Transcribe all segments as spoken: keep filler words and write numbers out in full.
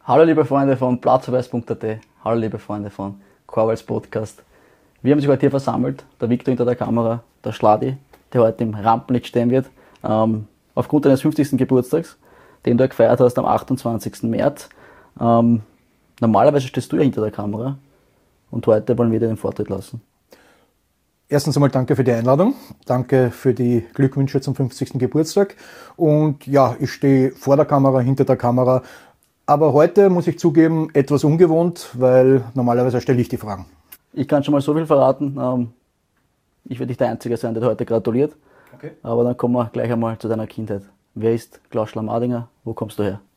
Hallo liebe Freunde von platzverweis punkt a t, hallo liebe Freunde von Chorwalds Podcast. Wir haben sich heute hier versammelt, der Victor hinter der Kamera, der Schladi, der heute im Rampenlicht stehen wird, ähm, aufgrund deines fünfzigsten Geburtstags, den du gefeiert hast am achtundzwanzigsten März. Ähm, normalerweise stehst du ja hinter der Kamera und heute wollen wir dir den Vortritt lassen. Erstens einmal danke für die Einladung, danke für die Glückwünsche zum fünfzigsten Geburtstag und ja, ich stehe vor der Kamera, hinter der Kamera, aber heute muss ich zugeben, etwas ungewohnt, weil normalerweise stelle ich die Fragen. Ich kann schon mal so viel verraten, ähm, ich werde nicht der Einzige sein, der dir heute gratuliert, okay. Aber dann kommen wir gleich einmal zu deiner Kindheit. Wer ist Klaus Schlamadinger, wo kommst du her?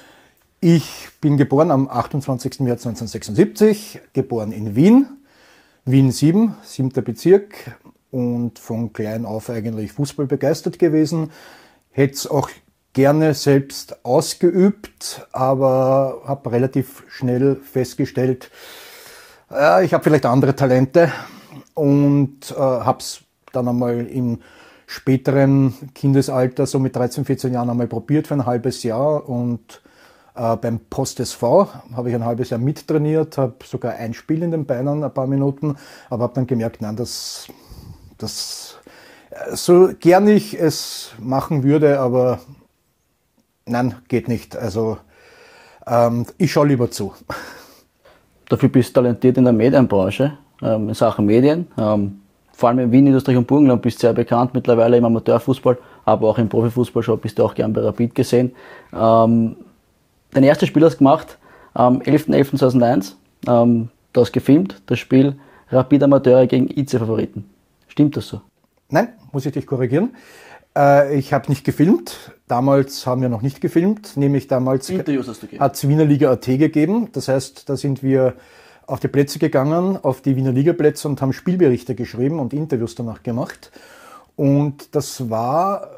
Ich bin geboren am achtundzwanzigsten März neunzehnhundertsechsundsiebzig, geboren in Wien. Wien sieben, siebter Bezirk und von klein auf eigentlich Fußball begeistert gewesen. Hätte es auch gerne selbst ausgeübt, aber habe relativ schnell festgestellt, äh, ich habe vielleicht andere Talente und äh, habe es dann einmal im späteren Kindesalter, so mit dreizehn, vierzehn Jahren einmal probiert für ein halbes Jahr und beim Post S V habe ich ein halbes Jahr mittrainiert, habe sogar ein Spiel in den Beinen, ein paar Minuten, aber habe dann gemerkt, nein, das, das, so gern ich es machen würde, aber nein, geht nicht. Also ähm, ich schaue lieber zu. Dafür bist du talentiert in der Medienbranche, ähm, in Sachen Medien, ähm, vor allem in Wien, Österreich und Burgenland bist du sehr bekannt mittlerweile im Amateurfußball, aber auch im Profifußball schon bist du auch gern bei Rapid gesehen. Ähm, Dein erstes Spiel hast du gemacht am elfter elfter zweitausendeins. Ähm, du hast gefilmt, das Spiel Rapid Amateure gegen I C-Favoriten. Stimmt das so? Nein, muss ich dich korrigieren. Äh, ich habe nicht gefilmt. Damals haben wir noch nicht gefilmt. Nämlich damals hat es Wiener Liga punkt a t gegeben. Das heißt, da sind wir auf die Plätze gegangen, auf die Wiener Liga-Plätze und haben Spielberichte geschrieben und Interviews danach gemacht. Und das war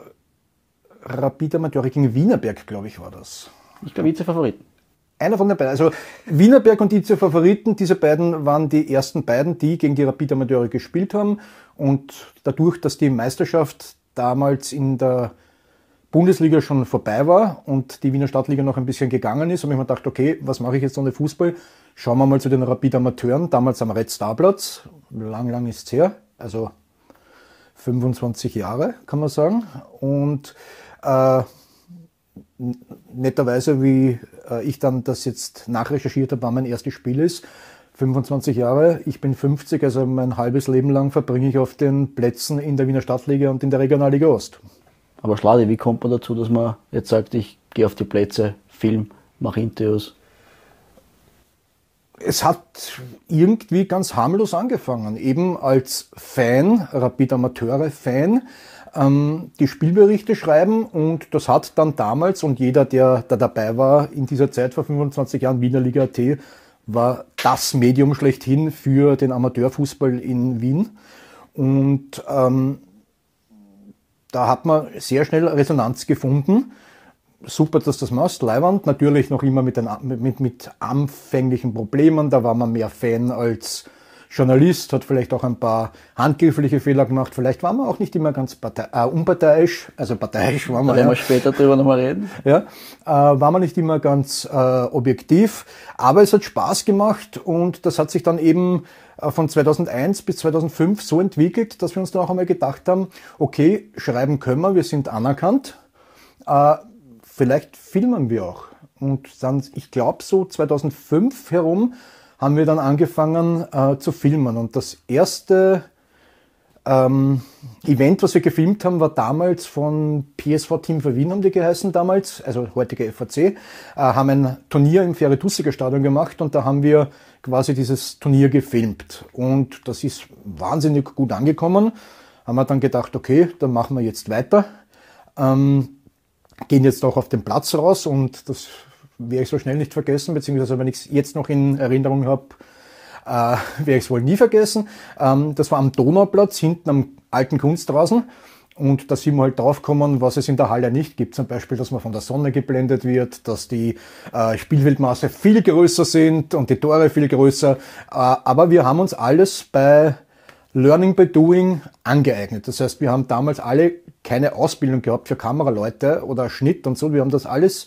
Rapid Amateure gegen Wienerberg, glaube ich, war das. Ich glaube, I C-Favoriten. Einer von den beiden. Also Wienerberg und I C-Favoriten, diese beiden waren die ersten beiden, die gegen die Rapid Amateure gespielt haben. Und dadurch, dass die Meisterschaft damals in der Bundesliga schon vorbei war und die Wiener Stadtliga noch ein bisschen gegangen ist, habe ich mir gedacht, okay, was mache ich jetzt ohne Fußball? Schauen wir mal zu den Rapid Amateuren, damals am Red Star Platz. Lang, lang ist es her. Also fünfundzwanzig Jahre, kann man sagen. Und äh, netterweise, wie äh, ich dann das jetzt nachrecherchiert habe, wann mein erstes Spiel ist, fünfundzwanzig Jahre, ich bin fünfzig, also mein halbes Leben lang verbringe ich auf den Plätzen in der Wiener Stadtliga und in der Regionalliga Ost. Aber Schladi, wie kommt man dazu, dass man jetzt sagt, ich gehe auf die Plätze, film, mache Interviews? Es hat irgendwie ganz harmlos angefangen, eben als Fan, Rapid Amateure-Fan, die Spielberichte schreiben und das hat dann damals und jeder, der da dabei war in dieser Zeit vor fünfundzwanzig Jahren, Wiener Liga punkt a t, war das Medium schlechthin für den Amateurfußball in Wien und ähm, da hat man sehr schnell Resonanz gefunden. Super, dass das machst, Leiwand, natürlich noch immer mit, den, mit, mit anfänglichen Problemen, da war man mehr Fan als Journalist, hat vielleicht auch ein paar handgriffliche Fehler gemacht, vielleicht waren wir auch nicht immer ganz partei, äh, unparteiisch, also parteiisch waren wir. Da werden ja. wir später drüber nochmal reden. Ja, äh, waren wir nicht immer ganz äh, objektiv, aber es hat Spaß gemacht und das hat sich dann eben äh, von zweitausendeins bis zweitausendfünf so entwickelt, dass wir uns dann auch einmal gedacht haben, okay, schreiben können wir, wir sind anerkannt, äh, vielleicht filmen wir auch. Und dann, ich glaube so zweitausendfünf herum, haben wir dann angefangen äh, zu filmen. Und das erste ähm, Event, was wir gefilmt haben, war damals von P S V Team für Wien, haben die geheißen damals, also heutige F A C, äh, haben ein Turnier im Feridussiger Stadion gemacht und da haben wir quasi dieses Turnier gefilmt. Und das ist wahnsinnig gut angekommen. Haben wir dann gedacht, okay, dann machen wir jetzt weiter. Ähm, gehen jetzt auch auf den Platz raus und das werde ich so schnell nicht vergessen, beziehungsweise wenn ich es jetzt noch in Erinnerung habe, äh, werde ich es wohl nie vergessen. Ähm, das war am Donauplatz, hinten am alten Kunstrasen und da sind wir halt draufgekommen, was es in der Halle nicht gibt. Zum Beispiel, dass man von der Sonne geblendet wird, dass die äh, Spielfeldmaße viel größer sind und die Tore viel größer. Äh, aber wir haben uns alles bei Learning by Doing angeeignet. Das heißt, wir haben damals alle keine Ausbildung gehabt für Kameraleute oder Schnitt und so. Wir haben das alles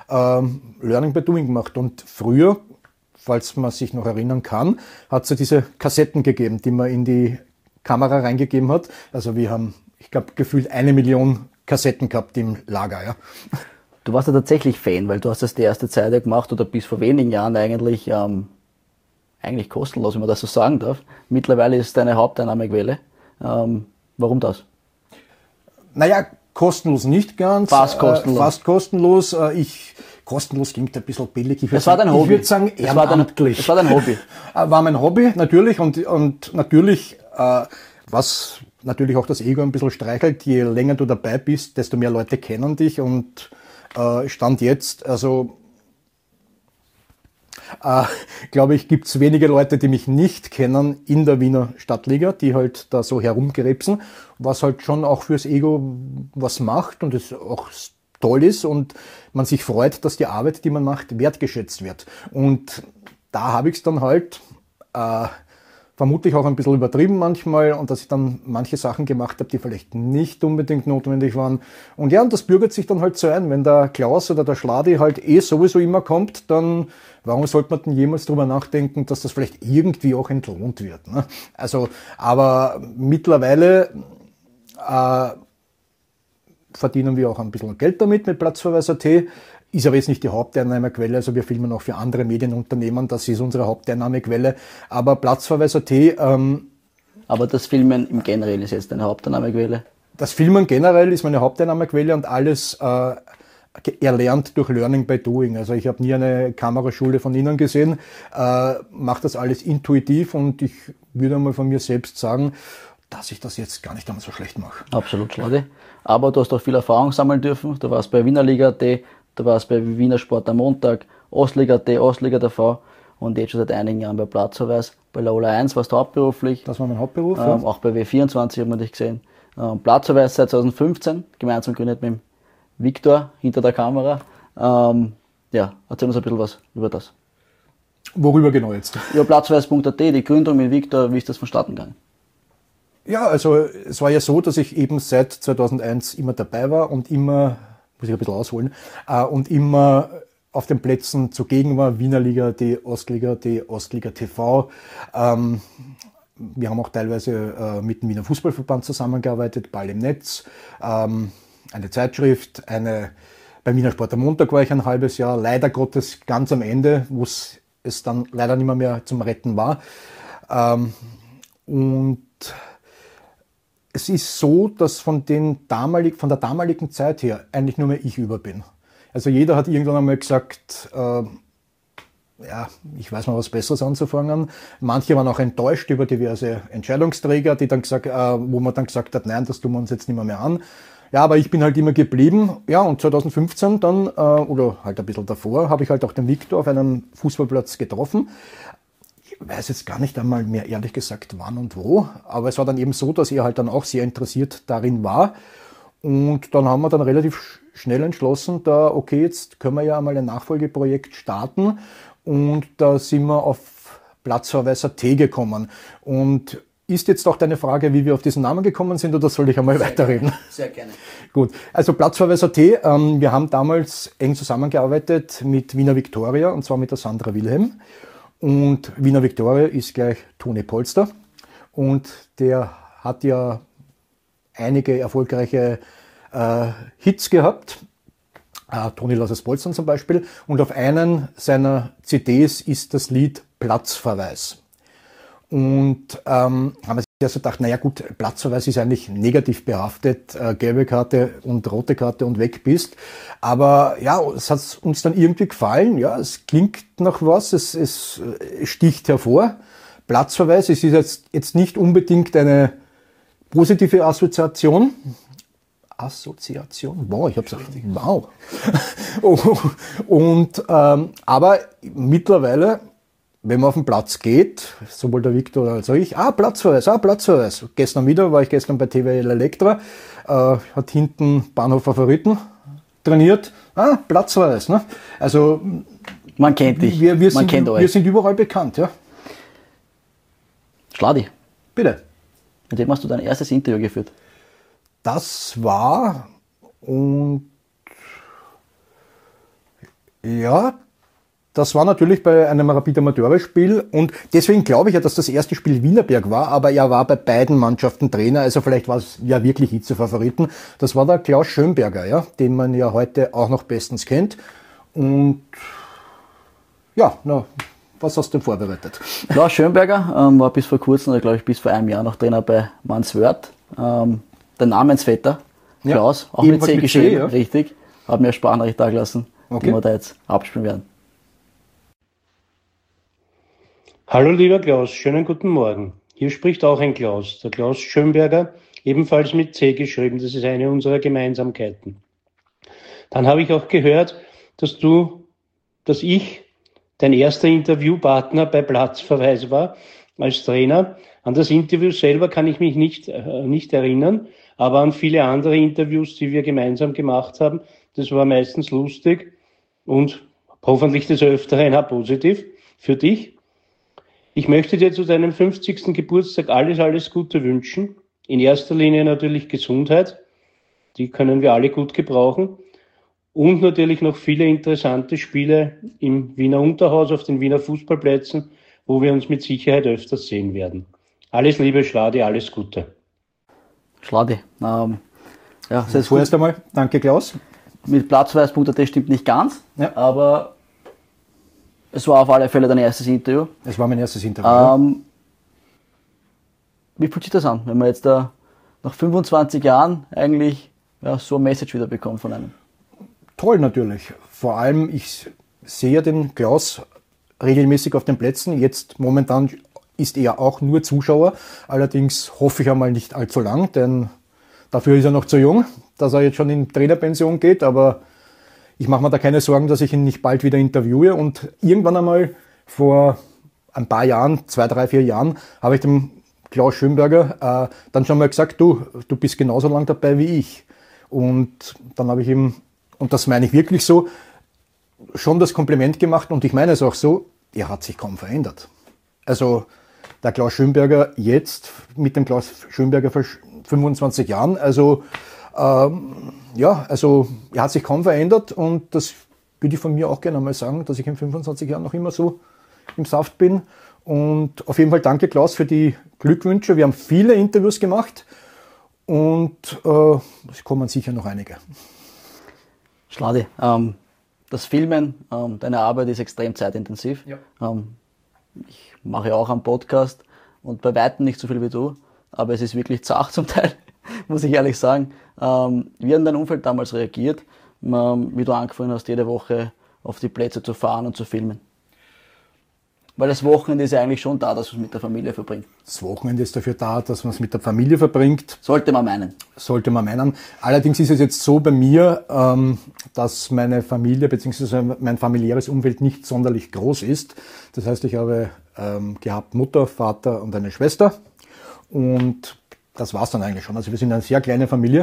ähm, Learning by Doing gemacht. Und früher, falls man sich noch erinnern kann, hat es ja diese Kassetten gegeben, die man in die Kamera reingegeben hat. Also wir haben, ich glaube, gefühlt eine Million Kassetten gehabt im Lager. Ja. Du warst ja tatsächlich Fan, weil du hast das die erste Zeit ja gemacht oder bis vor wenigen Jahren eigentlich ähm, eigentlich kostenlos, wenn man das so sagen darf. Mittlerweile ist es deine Haupteinnahmequelle. Ähm, warum das? Naja, kostenlos nicht ganz. Fast kostenlos. Äh, fast kostenlos. Äh, ich, kostenlos klingt ein bisschen billig. Ich das war dein Hobby. Ich würde sagen, ehrenamtlich. Das war dein Hobby. War mein Hobby, natürlich. Und, und natürlich, äh, was natürlich auch das Ego ein bisschen streichelt, je länger du dabei bist, desto mehr Leute kennen dich. Und äh, Stand jetzt, also Äh, glaube ich, gibt es wenige Leute, die mich nicht kennen in der Wiener Stadtliga, die halt da so herumkrebsen, was halt schon auch fürs Ego was macht und es auch toll ist und man sich freut, dass die Arbeit, die man macht, wertgeschätzt wird. Und da habe ich es dann halt äh, vermutlich auch ein bisschen übertrieben manchmal und dass ich dann manche Sachen gemacht habe, die vielleicht nicht unbedingt notwendig waren. Und ja, und das bürgert sich dann halt so ein. Wenn der Klaus oder der Schladi halt eh sowieso immer kommt, dann warum sollte man denn jemals drüber nachdenken, dass das vielleicht irgendwie auch entlohnt wird? Ne? Also, aber mittlerweile äh, verdienen wir auch ein bisschen Geld damit mit Platzverweis Punkt at. Ist aber jetzt nicht die Haupteinnahmequelle, also wir filmen auch für andere Medienunternehmen, das ist unsere Haupteinnahmequelle. Aber Platzverweis Punkt at... Ähm, aber das Filmen im Generellen ist jetzt deine Haupteinnahmequelle? Das Filmen generell ist meine Haupteinnahmequelle und alles äh, erlernt durch Learning by Doing. Also ich habe nie eine Kameraschule von Ihnen gesehen, äh, mache das alles intuitiv und ich würde einmal von mir selbst sagen, dass ich das jetzt gar nicht einmal so schlecht mache. Absolut, Claudia. Aber du hast auch viel Erfahrung sammeln dürfen. Du warst bei Wiener Liga Punkt at, du warst bei Wiener Sport am Montag, Ostliga Punkt at, Ostliga T V und jetzt schon seit einigen Jahren bei Platzverweis. Bei Lola eins warst du hauptberuflich. Das war mein Hauptberuf. Ähm, ja. Auch bei W vierundzwanzig hat man dich gesehen. Ähm, Platzverweis seit zwanzig fünfzehn, gemeinsam gegründet mit dem Viktor hinter der Kamera. Ähm, ja, erzähl uns ein bisschen was über das. Worüber genau jetzt? Ja, Platzverweis Punkt at, die Gründung mit Viktor, wie ist das vonstatten gegangen? Ja, also es war ja so, dass ich eben seit zweitausendeins immer dabei war und immer, muss ich ein bisschen ausholen, äh, und immer auf den Plätzen zugegen war, Wiener Liga Punkt at, Ostliga Punkt at, Ostliga T V. Ähm, wir haben auch teilweise äh, mit dem Wiener Fußballverband zusammengearbeitet, Ball im Netz, ähm, eine Zeitschrift, eine, beim Wiener Sport am Montag war ich ein halbes Jahr, leider Gottes ganz am Ende, wo es dann leider nicht mehr, mehr zum Retten war. Ähm, und es ist so, dass von, den damalig, von der damaligen Zeit her eigentlich nur mehr ich über bin. Also jeder hat irgendwann einmal gesagt, äh, ja, ich weiß mal was Besseres anzufangen. Manche waren auch enttäuscht über diverse Entscheidungsträger, die dann gesagt, äh, wo man dann gesagt hat, nein, das tun wir uns jetzt nicht mehr, mehr an. Ja, aber ich bin halt immer geblieben. Ja, und zwanzig fünfzehn dann, äh, oder halt ein bisschen davor, habe ich halt auch den Viktor auf einem Fußballplatz getroffen. Ich weiß jetzt gar nicht einmal mehr ehrlich gesagt wann und wo, aber es war dann eben so, dass er halt dann auch sehr interessiert darin war und dann haben wir dann relativ schnell entschlossen, da okay, jetzt können wir ja einmal ein Nachfolgeprojekt starten und da sind wir auf Platzverweis Punkt at gekommen und ist jetzt auch deine Frage, wie wir auf diesen Namen gekommen sind oder soll ich einmal sehr weiterreden? Gerne. Sehr gerne. Gut, also Platzverweis Punkt at, ähm, wir haben damals eng zusammengearbeitet mit Wiener Viktoria und zwar mit der Sandra Wilhelm. Und Wiener Viktoria ist gleich Toni Polster und der hat ja einige erfolgreiche äh, Hits gehabt, äh, Toni lass es polstern zum Beispiel, und auf einen seiner C Ds ist das Lied Platzverweis. Und ähm, haben wir sich also gedacht, naja gut, Platzverweis ist eigentlich negativ behaftet, äh, gelbe Karte und rote Karte und weg bist. Aber ja, es hat uns dann irgendwie gefallen, ja, es klingt nach was, es, es sticht hervor. Platzverweis, es ist jetzt, jetzt nicht unbedingt eine positive Assoziation. Assoziation? Wow, ich hab's auch, wow. und, ähm, aber mittlerweile, wenn man auf den Platz geht, sowohl der Viktor als auch ich, ah, Platzverweis, ah, Platzverweis. Gestern wieder, war ich gestern bei T W L Elektra, äh, hat hinten Bahnhof Favoriten trainiert, ah, Platzverweis, ne? Also, man kennt dich, wir, wir man sind, kennt euch. Wir sind überall bekannt, ja. Schladi. Bitte. Mit wem hast du dein erstes Interview geführt? Das war, und Ja, das war natürlich bei einem Rapid Amateure-Spiel und deswegen glaube ich ja, dass das erste Spiel Wienerberg war, aber er war bei beiden Mannschaften Trainer, also vielleicht war es ja wirklich Hitze-Favoriten. Das war der Klaus Schönberger, ja, den man ja heute auch noch bestens kennt. Und ja, na, was hast du denn vorbereitet? Klaus Schönberger ähm, war bis vor kurzem, oder glaube ich bis vor einem Jahr noch Trainer bei Manswörth. Ähm, der Namensvetter, Klaus, ja, auch mit C geschrieben, ja. Richtig. Hat mir Sprachnachricht da gelassen, okay, die wir da jetzt abspielen werden. Hallo lieber Klaus, schönen guten Morgen. Hier spricht auch ein Klaus, der Klaus Schönberger, ebenfalls mit C geschrieben, das ist eine unserer Gemeinsamkeiten. Dann habe ich auch gehört, dass du, dass ich dein erster Interviewpartner bei Platzverweis war als Trainer. An das Interview selber kann ich mich nicht, äh, nicht erinnern, aber an viele andere Interviews, die wir gemeinsam gemacht haben. Das war meistens lustig und hoffentlich des Öfteren auch positiv für dich. Ich möchte dir zu deinem fünfzigsten Geburtstag alles, alles Gute wünschen. In erster Linie natürlich Gesundheit. Die können wir alle gut gebrauchen. Und natürlich noch viele interessante Spiele im Wiener Unterhaus, auf den Wiener Fußballplätzen, wo wir uns mit Sicherheit öfters sehen werden. Alles Liebe, Schladi, alles Gute. Schladi. Ähm, ja, das Vorerst einmal, danke Klaus. Mit platzverweis punkt at stimmt nicht ganz, ja, aber es war auf alle Fälle dein erstes Interview. Es war mein erstes Interview. Ähm, wie fühlt sich das an, wenn man jetzt da nach fünfundzwanzig Jahren eigentlich ja, so ein Message wieder bekommt von einem? Toll natürlich. Vor allem, ich sehe den Klaus regelmäßig auf den Plätzen. Jetzt momentan ist er auch nur Zuschauer. Allerdings hoffe ich einmal nicht allzu lang, denn dafür ist er noch zu jung, dass er jetzt schon in Trainerpension geht. Aber ich mache mir da keine Sorgen, dass ich ihn nicht bald wieder interviewe. Und irgendwann einmal vor ein paar Jahren, zwei, drei, vier Jahren, habe ich dem Klaus Schönberger äh, dann schon mal gesagt, du, du bist genauso lang dabei wie ich. Und dann habe ich ihm, und das meine ich wirklich so, schon das Kompliment gemacht. Und ich meine es auch so, er hat sich kaum verändert. Also der Klaus Schönberger jetzt mit dem Klaus Schönberger vor fünfundzwanzig Jahren, also ähm, ja, also er hat sich kaum verändert und das würde ich von mir auch gerne einmal sagen, dass ich in fünfundzwanzig Jahren noch immer so im Saft bin. Und auf jeden Fall danke Klaus für die Glückwünsche. Wir haben viele Interviews gemacht und äh, es kommen sicher noch einige. Schladi, ähm, das Filmen, ähm, deine Arbeit ist extrem zeitintensiv. Ja. Ähm, ich mache ja auch einen Podcast und bei weitem nicht so viel wie du, aber es ist wirklich zart zum Teil, muss ich ehrlich sagen. Ähm, wie hat dein Umfeld damals reagiert, ähm, wie du angefangen hast, jede Woche auf die Plätze zu fahren und zu filmen? Weil das Wochenende ist ja eigentlich schon da, dass man es mit der Familie verbringt. Das Wochenende ist dafür da, dass man es mit der Familie verbringt. Sollte man meinen. Sollte man meinen. Allerdings ist es jetzt so bei mir, ähm, dass meine Familie bzw. mein familiäres Umfeld nicht sonderlich groß ist. Das heißt, ich habe ähm, gehabt Mutter, Vater und eine Schwester. Und das war's dann eigentlich schon. Also wir sind eine sehr kleine Familie.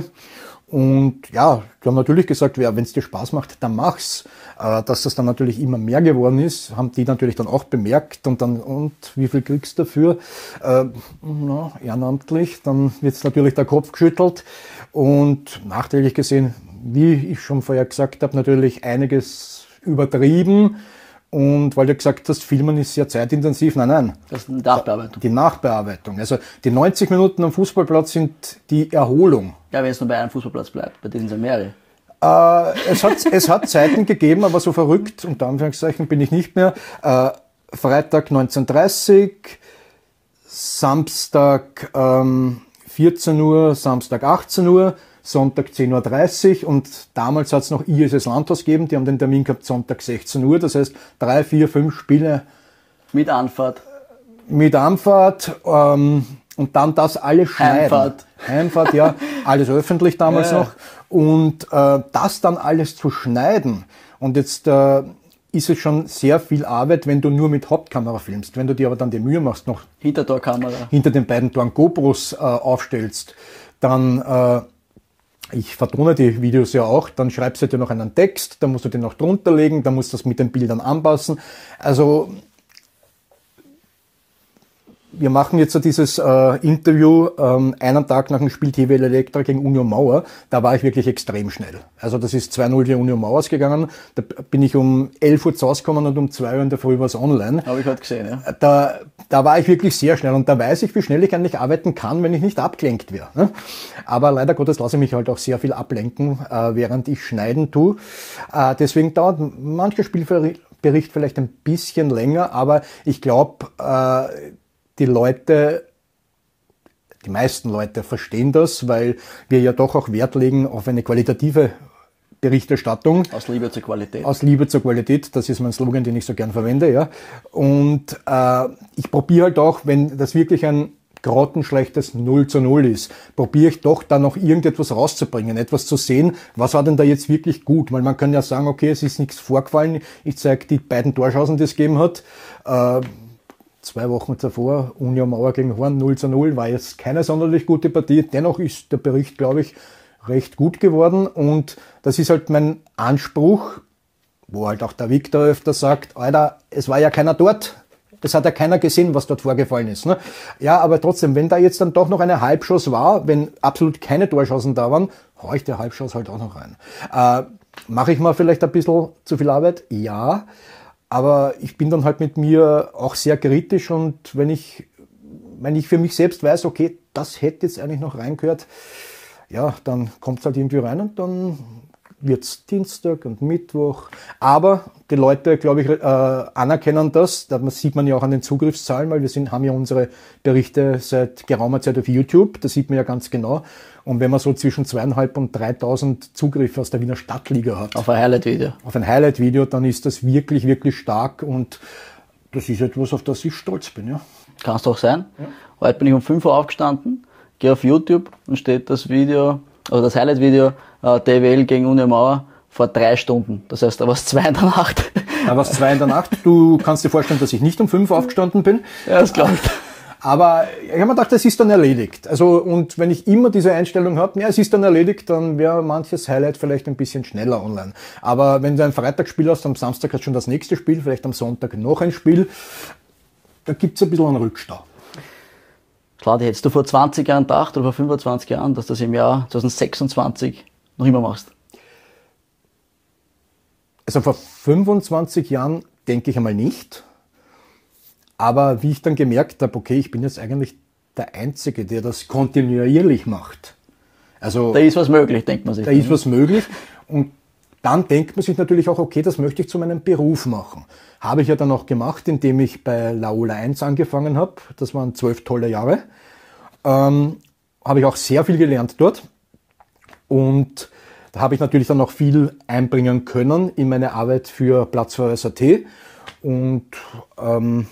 Und ja, die haben natürlich gesagt, ja, wenn es dir Spaß macht, dann mach's. Äh, dass das dann natürlich immer mehr geworden ist, haben die natürlich dann auch bemerkt und dann, und wie viel kriegst du dafür? Äh, na, ehrenamtlich, dann wird's natürlich der Kopf geschüttelt und nachträglich gesehen, wie ich schon vorher gesagt habe, natürlich einiges übertrieben. Und weil du gesagt hast, Filmen ist sehr zeitintensiv. Nein, nein. Das ist die Nachbearbeitung. Die Nachbearbeitung. Also die neunzig Minuten am Fußballplatz sind die Erholung. Ja, wenn es nur bei einem Fußballplatz bleibt, bei denen sind mehrere. Äh, es, hat, es hat Zeiten gegeben, aber so verrückt, unter Anführungszeichen, bin ich nicht mehr. Äh, Freitag neunzehn Uhr dreißig, Samstag ähm, vierzehn Uhr, Samstag achtzehn Uhr, Sonntag zehn Uhr dreißig und damals hat es noch I S S Landhaus gegeben, die haben den Termin gehabt Sonntag sechzehn Uhr, das heißt drei, vier, fünf Spiele. Mit Anfahrt. Mit Anfahrt ähm, und dann das alles schneiden. Heimfahrt. Heimfahrt, ja, alles öffentlich damals ja. noch. Und äh, das dann alles zu schneiden und jetzt äh, ist es schon sehr viel Arbeit, wenn du nur mit Hauptkamera filmst. Wenn du dir aber dann die Mühe machst, noch Hintertorkamera. hinter den beiden Toren GoPros äh, aufstellst, dann äh, ich vertone die Videos ja auch, dann schreibst du dir noch einen Text, dann musst du den noch drunter legen, dann musst du das mit den Bildern anpassen. Also wir machen jetzt so dieses äh, Interview ähm, einen Tag nach dem Spiel T W L Elektra gegen Union Mauer. Da war ich wirklich extrem schnell. Also das ist zwei null gegen Union Mauer ausgegangen. Da bin ich um elf Uhr zu Hause gekommen und um zwei Uhr in der Früh war es online. Habe ich heute gesehen, ja. Da, da war ich wirklich sehr schnell und da weiß ich, wie schnell ich eigentlich arbeiten kann, wenn ich nicht abgelenkt wäre. Ne? Aber leider Gottes lasse ich mich halt auch sehr viel ablenken, äh, während ich schneiden tue. Äh, deswegen dauert mancher Spielbericht vielleicht ein bisschen länger, aber ich glaube, äh, die Leute, die meisten Leute verstehen das, weil wir ja doch auch Wert legen auf eine qualitative Berichterstattung. Aus Liebe zur Qualität. Aus Liebe zur Qualität, das ist mein Slogan, den ich so gern verwende, ja. Und äh, ich probiere halt auch, wenn das wirklich ein grottenschlechtes null zu null ist, probiere ich doch da noch irgendetwas rauszubringen, etwas zu sehen, was war denn da jetzt wirklich gut, weil man kann ja sagen, okay, es ist nichts vorgefallen, ich zeige die beiden Torschancen, die es gegeben hat, äh, zwei Wochen zuvor, Union Mauer gegen Horn, null zu null, war jetzt keine sonderlich gute Partie. Dennoch ist der Bericht, glaube ich, recht gut geworden. Und das ist halt mein Anspruch, wo halt auch der Viktor öfter sagt, Alter, es war ja keiner dort. Es hat ja keiner gesehen, was dort vorgefallen ist. Ne? Ja, aber trotzdem, wenn da jetzt dann doch noch eine Halbschuss war, wenn absolut keine Torschancen da waren, hau ich der Halbschuss halt auch noch rein. Äh, mache ich mal vielleicht ein bisschen zu viel Arbeit? Ja. Aber ich bin dann halt mit mir auch sehr kritisch und wenn ich, wenn ich für mich selbst weiß, okay, das hätte jetzt eigentlich noch reingehört, ja, dann kommt es halt irgendwie rein und dann wird's Dienstag und Mittwoch. Aber die Leute, glaube ich, äh, anerkennen das. Das sieht man ja auch an den Zugriffszahlen, weil wir sind, haben ja unsere Berichte seit geraumer Zeit auf YouTube. Das sieht man ja ganz genau. Und wenn man so zwischen zweieinhalb und dreitausend Zugriffe aus der Wiener Stadtliga hat. Auf ein Highlight-Video. Auf ein Highlight-Video, dann ist das wirklich, wirklich stark und das ist etwas, auf das ich stolz bin, ja. Kann es doch sein. Ja. Heute bin ich um fünf Uhr aufgestanden, gehe auf YouTube und steht das Video, also das Highlight-Video, äh, T W L gegen Union Mauer vor drei Stunden. Das heißt, da war es zwei in der Nacht. Da war es zwei in der Nacht. Du kannst dir vorstellen, dass ich nicht um fünf Uhr aufgestanden bin. Ja, das glaube ich. Aber ich habe mir gedacht, das ist dann erledigt. Also, und wenn ich immer diese Einstellung habe, ja, es ist dann erledigt, dann wäre manches Highlight vielleicht ein bisschen schneller online. Aber wenn du ein Freitagsspiel hast, am Samstag hast du schon das nächste Spiel, vielleicht am Sonntag noch ein Spiel, da gibt es ein bisschen einen Rückstau. Klar, hättest du vor zwanzig Jahren gedacht oder vor fünfundzwanzig Jahren, dass du das im Jahr zwanzig sechsundzwanzig noch immer machst? Also vor fünfundzwanzig Jahren denke ich einmal nicht. Aber wie ich dann gemerkt habe, okay, ich bin jetzt eigentlich der Einzige, der das kontinuierlich macht. Also da ist was möglich, denkt man sich. Da ist was möglich. Und dann denkt man sich natürlich auch, okay, das möchte ich zu meinem Beruf machen. Habe ich ja dann auch gemacht, indem ich bei Laola eins angefangen habe. Das waren zwölf tolle Jahre. Ähm, habe ich auch sehr viel gelernt dort. Und da habe ich natürlich dann auch viel einbringen können in meine Arbeit für Platzverweis Punkt at. Und ähm,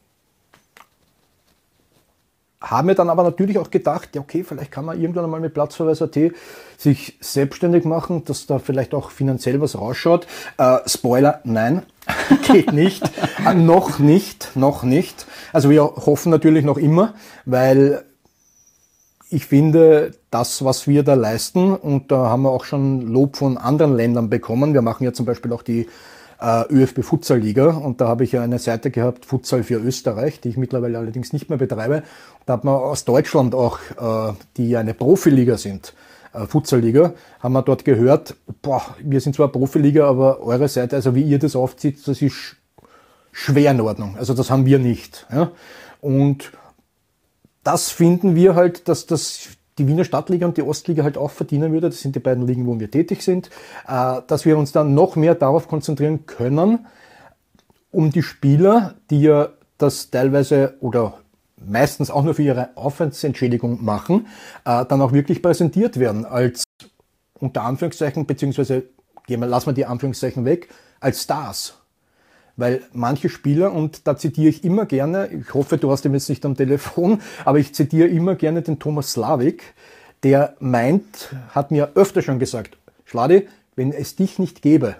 haben mir dann aber natürlich auch gedacht, ja okay, vielleicht kann man irgendwann einmal mit Platzverweis Punkt at sich selbstständig machen, dass da vielleicht auch finanziell was rausschaut. Äh, Spoiler, nein, geht nicht. äh, noch nicht, noch nicht. Also wir hoffen natürlich noch immer, weil ich finde, das, was wir da leisten, und da haben wir auch schon Lob von anderen Ländern bekommen. Wir machen ja zum Beispiel auch die ÖFB Futsal Liga und da habe ich ja eine Seite gehabt, Futsal für Österreich, die ich mittlerweile allerdings nicht mehr betreibe. Da hat man aus Deutschland auch, äh, die eine Profiliga sind, äh, Futsal Liga, haben wir dort gehört, boah, wir sind zwar Profiliga, aber eure Seite, also wie ihr das aufzieht, das ist schwer in Ordnung. Also das haben wir nicht. Ja? Und das finden wir halt, dass das die Wiener Stadtliga und die Ostliga halt auch verdienen würde, das sind die beiden Ligen, wo wir tätig sind, dass wir uns dann noch mehr darauf konzentrieren können, um die Spieler, die ja das teilweise oder meistens auch nur für ihre Aufwandsentschädigung machen, dann auch wirklich präsentiert werden als unter Anführungszeichen, beziehungsweise lassen wir die Anführungszeichen weg, als Stars. Weil manche Spieler, und da zitiere ich immer gerne, ich hoffe, du hast ihn jetzt nicht am Telefon, aber ich zitiere immer gerne den Thomas Slavik, der meint, hat mir öfter schon gesagt, Schladi, wenn es dich nicht gäbe,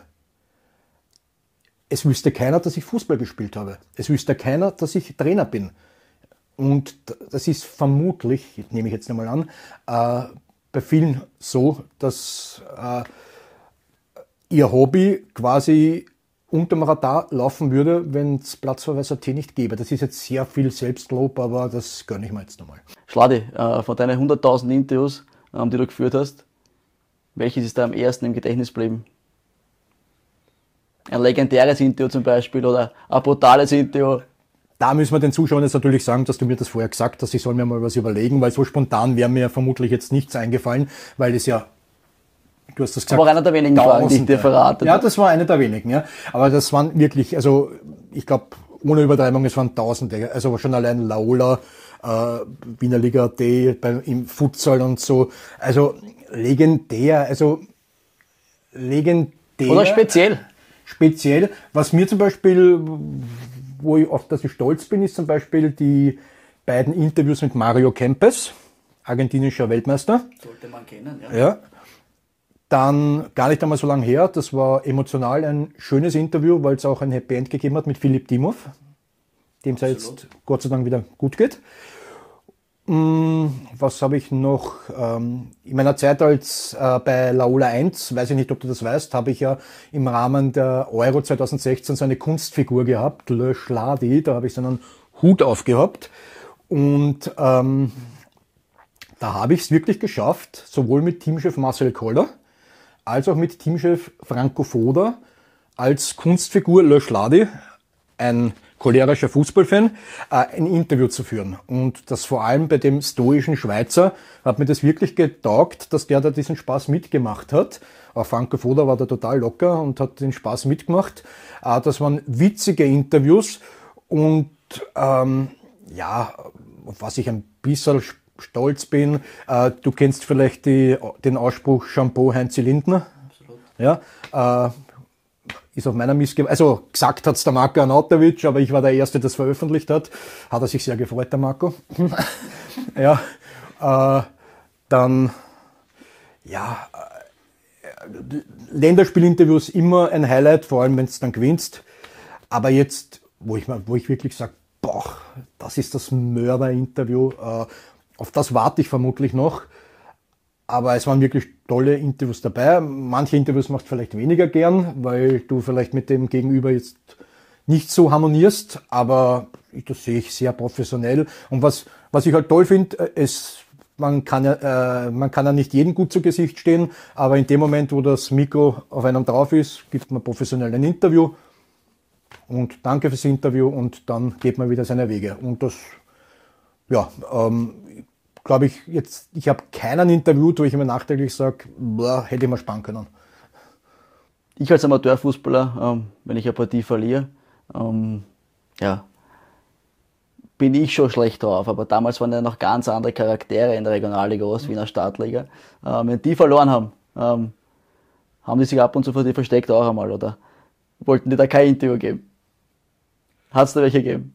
es wüsste keiner, dass ich Fußball gespielt habe. Es wüsste keiner, dass ich Trainer bin. Und das ist vermutlich, nehme ich jetzt einmal an, äh, bei vielen so, dass äh, ihr Hobby quasi unterm Radar laufen würde, wenn es Platzverweis.at nicht gäbe. Das ist jetzt sehr viel Selbstlob, aber das gönne ich mir jetzt nochmal. Schladi, äh, von deinen hunderttausend Interviews, ähm, die du geführt hast, welches ist da am ersten im Gedächtnis geblieben? Ein legendäres Interview zum Beispiel oder ein brutales Interview? Da müssen wir den Zuschauern jetzt natürlich sagen, dass du mir das vorher gesagt hast, ich soll mir mal was überlegen, weil so spontan wäre mir vermutlich jetzt nichts eingefallen, weil es ja, du hast das gesagt, aber einer der wenigen Fragen, die ich dir verrate. Ja, das war eine der wenigen, ja. Aber das waren wirklich, also ich glaube, ohne Übertreibung, es waren Tausende. Also schon allein Laola, äh, Wiener Liga A T, beim, im Futsal und so. Also legendär, also legendär. Oder speziell. Speziell. Was mir zum Beispiel, wo ich, auf das ich stolz bin, ist zum Beispiel die beiden Interviews mit Mario Kempes, argentinischer Weltmeister. Sollte man kennen, ja. Ja. Dann gar nicht einmal so lange her, das war emotional ein schönes Interview, weil es auch ein Happy End gegeben hat mit Philipp Dimov, dem es jetzt Gott sei Dank wieder gut geht. Was habe ich noch? In meiner Zeit als äh, bei Laola eins, weiß ich nicht, ob du das weißt, habe ich ja im Rahmen der Euro zwanzig sechzehn so eine Kunstfigur gehabt, Le Schladi, da habe ich so einen Hut aufgehabt und ähm, da habe ich es wirklich geschafft, sowohl mit Teamchef Marcel Koller als auch mit Teamchef Franco Foda als Kunstfigur Le Schladi, ein cholerischer Fußballfan, ein Interview zu führen. Und das vor allem bei dem stoischen Schweizer hat mir das wirklich getaugt, dass der da diesen Spaß mitgemacht hat. Auch Franco Foda war da total locker und hat den Spaß mitgemacht. Das waren witzige Interviews und ähm, ja, auf was ich ein bisschen stolz bin, äh, du kennst vielleicht die, den Ausspruch Shampoo Heinzi Lindner. Absolut. Ja, äh, ist auf meiner Missgeburt, also gesagt hat's der Marco Arnautovic, aber ich war der Erste, der das veröffentlicht hat. Hat er sich sehr gefreut, der Marco. Ja, äh, dann, ja, äh, Länderspielinterviews immer ein Highlight, vor allem wenn es dann gewinnst. Aber jetzt, wo ich, wo ich wirklich sage, boah, das ist das Mörder-Interview, äh, auf das warte ich vermutlich noch. Aber es waren wirklich tolle Interviews dabei. Manche Interviews machst du vielleicht weniger gern, weil du vielleicht mit dem Gegenüber jetzt nicht so harmonierst. Aber das sehe ich sehr professionell. Und was, was ich halt toll finde, ist, man kann ja, äh, man kann ja nicht jedem gut zu Gesicht stehen. Aber in dem Moment, wo das Mikro auf einem drauf ist, gibt man professionell ein Interview. Und danke fürs Interview und dann geht man wieder seine Wege. Und das, ja, ähm, glaube ich, jetzt, ich habe keinen interviewt, wo ich immer nachträglich sage, hätte ich mal sparen können. Ich als Amateurfußballer, ähm, wenn ich eine Partie verliere, ähm, ja, bin ich schon schlecht drauf. Aber damals waren ja noch ganz andere Charaktere in der Regionalliga Ost, Wiener Startliga. Ähm, wenn die verloren haben, ähm, haben die sich ab und zu vor dir versteckt auch einmal, oder wollten die da kein Interview geben? Hat es da welche gegeben?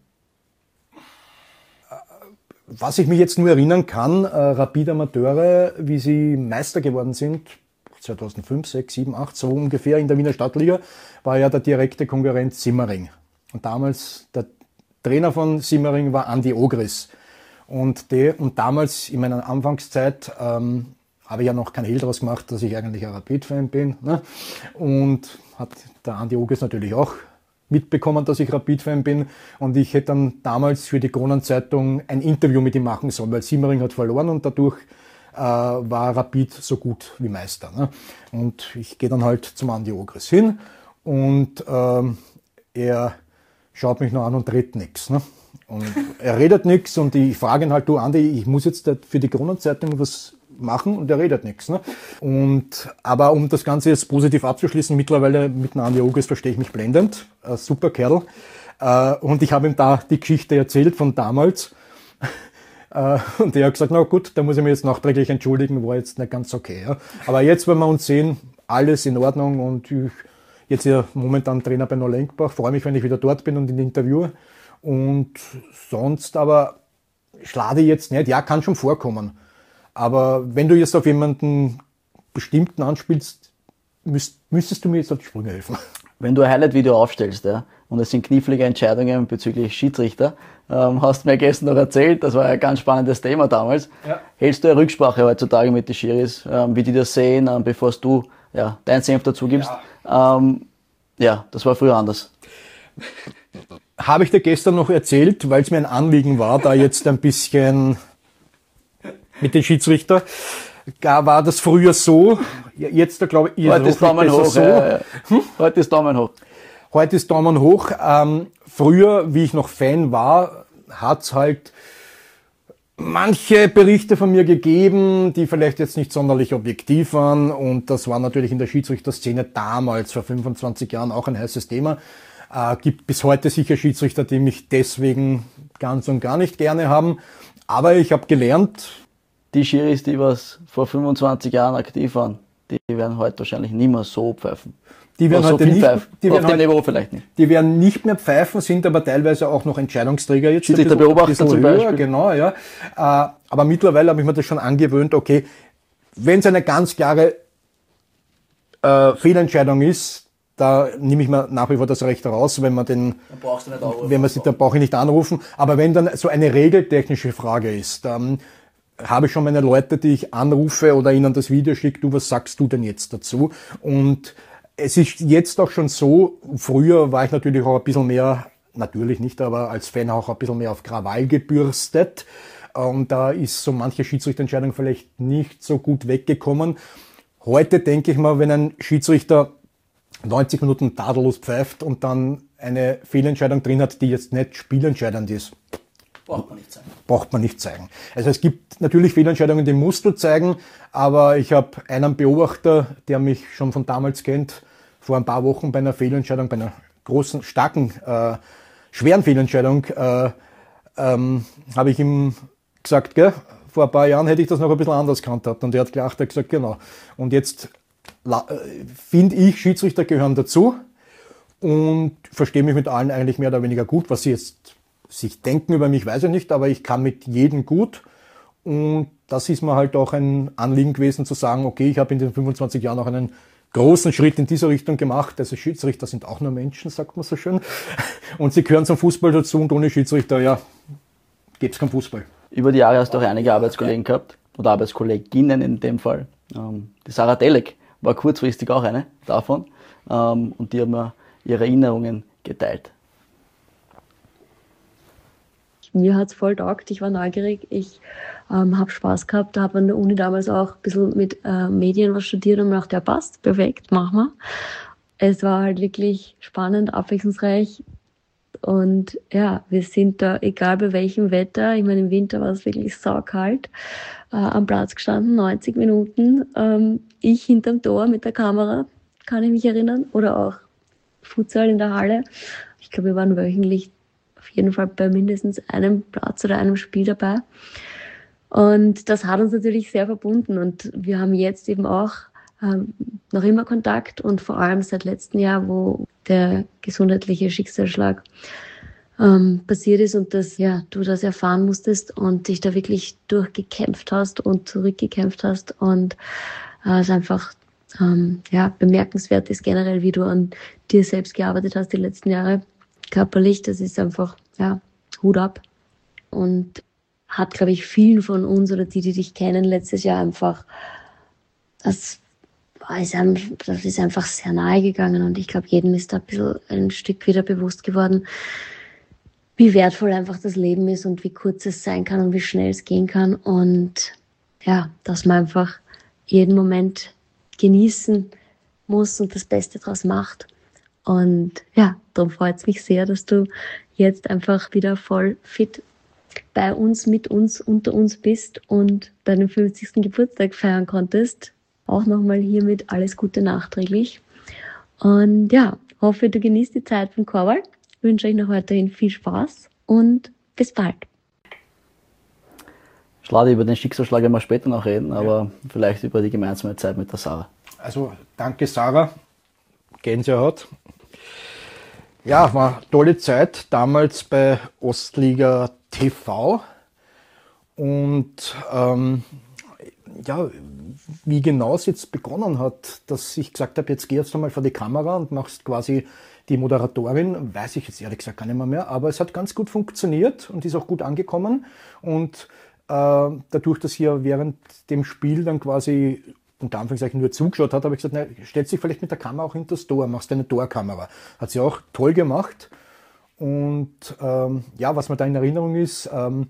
Was ich mich jetzt nur erinnern kann, äh, Rapid Amateure, wie sie Meister geworden sind, zweitausendfünf, sechs, sieben, acht, so ungefähr in der Wiener Stadtliga, war ja der direkte Konkurrent Simmering. Und damals, der Trainer von Simmering war Andi Ogris. Und, die, und damals, in meiner Anfangszeit, ähm, habe ich ja noch kein Hehl draus gemacht, dass ich eigentlich ein Rapid-Fan bin. Ne? Und hat der Andi Ogris natürlich auch mitbekommen, dass ich Rapid-Fan bin und ich hätte dann damals für die Kronenzeitung ein Interview mit ihm machen sollen, weil Simmering hat verloren und dadurch äh, war Rapid so gut wie Meister. Ne? Und ich gehe dann halt zum Andi Ogris hin und ähm, er schaut mich noch an und redet nichts. Ne? Und er redet nichts und ich frage ihn halt, du Andi, ich muss jetzt für die Kronenzeitung was machen und er redet nichts. Ne? Und, aber um das Ganze jetzt positiv abzuschließen, mittlerweile mit dem Andi Ogris verstehe ich mich blendend. Äh, super Kerl. Äh, und ich habe ihm da die Geschichte erzählt von damals. äh, und er hat gesagt, na gut, da muss ich mich jetzt nachträglich entschuldigen, war jetzt nicht ganz okay. Ja? Aber jetzt, wenn wir uns sehen, alles in Ordnung und ich jetzt ja momentan Trainer bei Neulenkbach, freue mich, wenn ich wieder dort bin und in Interview. Und sonst aber Schladi jetzt nicht. Ja, kann schon vorkommen. Aber wenn du jetzt auf jemanden bestimmten anspielst, müsst, müsstest du mir jetzt auf die Sprünge helfen. Wenn du ein Highlight-Video aufstellst, ja, und es sind knifflige Entscheidungen bezüglich Schiedsrichter, ähm, hast du mir gestern noch erzählt, das war ein ganz spannendes Thema damals. Ja. Hältst du eine Rücksprache heutzutage mit den Schiris, ähm, wie die das sehen, ähm, bevor du ja, dein Senf dazu gibst? Ja. Ähm, Ja, das war früher anders. Habe ich dir gestern noch erzählt, weil es mir ein Anliegen war, da jetzt ein bisschen mit den Schiedsrichter, da war das früher so, jetzt da glaube ich, heute ist Daumen hoch. So. Ja, ja. Hm? Heute ist Daumen hoch. Heute ist Daumen hoch. Ähm, früher, wie ich noch Fan war, hat's halt manche Berichte von mir gegeben, die vielleicht jetzt nicht sonderlich objektiv waren, und das war natürlich in der Schiedsrichterszene damals, vor fünfundzwanzig Jahren, auch ein heißes Thema. Äh, gibt bis heute sicher Schiedsrichter, die mich deswegen ganz und gar nicht gerne haben, aber ich habe gelernt, die Schiris, die was vor fünfundzwanzig Jahren aktiv waren, die werden heute wahrscheinlich nicht mehr so pfeifen. Die werden, so heute nicht, die, werden auf dem heute, Niveau vielleicht nicht. Die werden nicht mehr pfeifen, sind aber teilweise auch noch Entscheidungsträger jetzt. Schiedsrichterbeobachter zum höher, Beispiel. Genau, ja. Äh, aber mittlerweile habe ich mir das schon angewöhnt, okay, wenn es eine ganz klare äh, Fehlentscheidung ist, da nehme ich mir nach wie vor das Recht raus, wenn man den, dann brauchst du nicht anrufen. wenn man sich, dann brauche ich nicht anrufen. Aber wenn dann so eine regeltechnische Frage ist, dann habe ich schon meine Leute, die ich anrufe oder ihnen das Video schicke, du, was sagst du denn jetzt dazu? Und es ist jetzt auch schon so, früher war ich natürlich auch ein bisschen mehr, natürlich nicht, aber als Fan auch ein bisschen mehr auf Krawall gebürstet. Und da ist so manche Schiedsrichterentscheidung vielleicht nicht so gut weggekommen. Heute denke ich mal, wenn ein Schiedsrichter neunzig Minuten tadellos pfeift und dann eine Fehlentscheidung drin hat, die jetzt nicht spielentscheidend ist, braucht man nicht zeigen. Braucht man nicht zeigen. Also es gibt natürlich Fehlentscheidungen, die musst du zeigen, aber ich habe einen Beobachter, der mich schon von damals kennt, vor ein paar Wochen bei einer Fehlentscheidung, bei einer großen, starken, äh, schweren Fehlentscheidung, äh, ähm, habe ich ihm gesagt, gell, vor ein paar Jahren hätte ich das noch ein bisschen anders gehandhabt. Und er hat gelacht, er hat gesagt, genau. Und jetzt äh, finde ich, Schiedsrichter gehören dazu und verstehe mich mit allen eigentlich mehr oder weniger gut. Was sie jetzt sich denken über mich, weiß ich nicht, aber ich kann mit jedem gut. Und das ist mir halt auch ein Anliegen gewesen, zu sagen, okay, ich habe in den fünfundzwanzig Jahren auch einen großen Schritt in dieser Richtung gemacht. Also Schiedsrichter sind auch nur Menschen, sagt man so schön. Und sie gehören zum Fußball dazu, und ohne Schiedsrichter, ja, gibt's keinen Fußball. Über die Jahre hast du auch einige Arbeitskollegen gehabt, oder Arbeitskolleginnen in dem Fall. Die Sarah Delek war kurzfristig auch eine davon, und die haben mir ihre Erinnerungen geteilt. Mir hat's voll taugt, ich war neugierig, ich ähm, habe Spaß gehabt, habe an der Uni damals auch ein bisschen mit äh, Medien was studiert und mir dachte, ja passt, perfekt, machen wir. Es war halt wirklich spannend, abwechslungsreich und ja, wir sind da, egal bei welchem Wetter, ich meine im Winter war es wirklich saukalt, äh, am Platz gestanden, neunzig Minuten, ähm, ich hinterm Tor mit der Kamera, kann ich mich erinnern, oder auch Futsal in der Halle. Ich glaube, wir waren wöchentlich auf jeden Fall bei mindestens einem Platz oder einem Spiel dabei. Und das hat uns natürlich sehr verbunden. Und wir haben jetzt eben auch ähm, noch immer Kontakt, und vor allem seit letztem Jahr, wo der gesundheitliche Schicksalsschlag ähm, passiert ist und dass ja, du das erfahren musstest und dich da wirklich durchgekämpft hast und zurückgekämpft hast. Und äh, es einfach ähm, ja, bemerkenswert ist generell, wie du an dir selbst gearbeitet hast die letzten Jahre. Körperlich, das ist einfach, ja, Hut ab. Und hat, glaube ich, vielen von uns oder die, die dich kennen, letztes Jahr einfach, das, ist, das ist einfach sehr nahe gegangen. Und ich glaube, jedem ist da ein bisschen ein Stück wieder bewusst geworden, wie wertvoll einfach das Leben ist und wie kurz es sein kann und wie schnell es gehen kann. Und ja, dass man einfach jeden Moment genießen muss und das Beste draus macht. Und ja, darum freut es mich sehr, dass du jetzt einfach wieder voll fit bei uns, mit uns, unter uns bist und deinen fünfzigsten Geburtstag feiern konntest. Auch nochmal hiermit alles Gute nachträglich. Und ja, hoffe, du genießt die Zeit vom Korwal. Ich wünsche euch noch weiterhin viel Spaß und bis bald. Schlade, über den Schicksalsschlag werden wir später noch reden, aber ja, vielleicht über die gemeinsame Zeit mit der Sarah. Also, danke Sarah. Gänsehaut. Ja, war eine tolle Zeit, damals bei Ostliga T V. Und ähm, ja, wie genau es jetzt begonnen hat, dass ich gesagt habe, jetzt geh jetzt einmal vor die Kamera und machst quasi die Moderatorin, weiß ich jetzt ehrlich gesagt gar nicht mehr, mehr. Aber es hat ganz gut funktioniert und ist auch gut angekommen. Und äh, dadurch, dass hier während dem Spiel dann quasi unter Anführungszeichen nur zugeschaut hat, habe ich gesagt, na, stellst dich vielleicht mit der Kamera auch hinter das Tor, machst eine Torkamera. Hat sie auch toll gemacht. Und ähm, ja, was mir da in Erinnerung ist, ähm,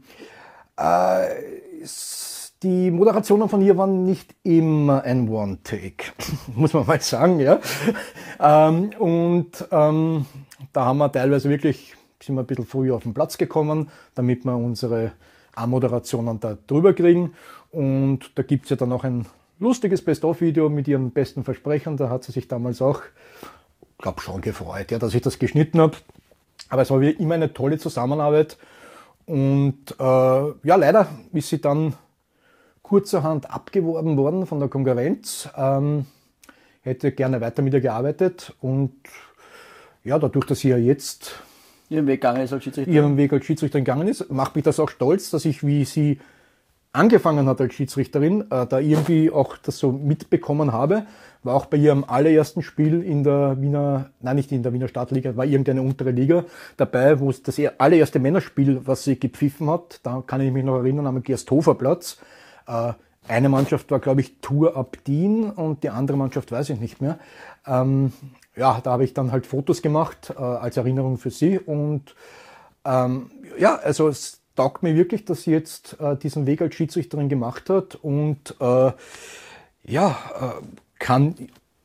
äh, ist, die Moderationen von ihr waren nicht immer ein One-Take, muss man mal sagen, ja. ähm, und ähm, da haben wir teilweise wirklich, sind wir ein bisschen früher auf den Platz gekommen, damit wir unsere A-Moderationen da drüber kriegen. Und da gibt es ja dann auch ein lustiges Best-of-Video mit ihren besten Versprechern. Da hat sie sich damals auch, glaube schon gefreut, ja, dass ich das geschnitten habe. Aber es war wie immer eine tolle Zusammenarbeit. Und äh, ja, leider ist sie dann kurzerhand abgeworben worden von der Konkurrenz. Ähm, hätte gerne weiter mit ihr gearbeitet. Und ja, dadurch, dass sie ja jetzt ihren Weg gegangen ist als Schiedsrichterin. ihren Weg als Schiedsrichterin gegangen ist, macht mich das auch stolz, dass ich, wie sie angefangen hat als Schiedsrichterin, äh, da irgendwie auch das so mitbekommen habe. War auch bei ihrem allerersten Spiel in der Wiener, nein, nicht in der Wiener Stadtliga, war irgendeine untere Liga dabei, wo es das allererste Männerspiel, was sie gepfiffen hat, da kann ich mich noch erinnern, am Gersthofer-Platz. Äh, eine Mannschaft war, glaube ich, Tour Abdin und die andere Mannschaft weiß ich nicht mehr. Ähm, ja, da habe ich dann halt Fotos gemacht äh, als Erinnerung für sie und ähm, ja, also es taugt mir wirklich, dass sie jetzt äh, diesen Weg als Schiedsrichterin gemacht hat und äh, ja, äh, kann,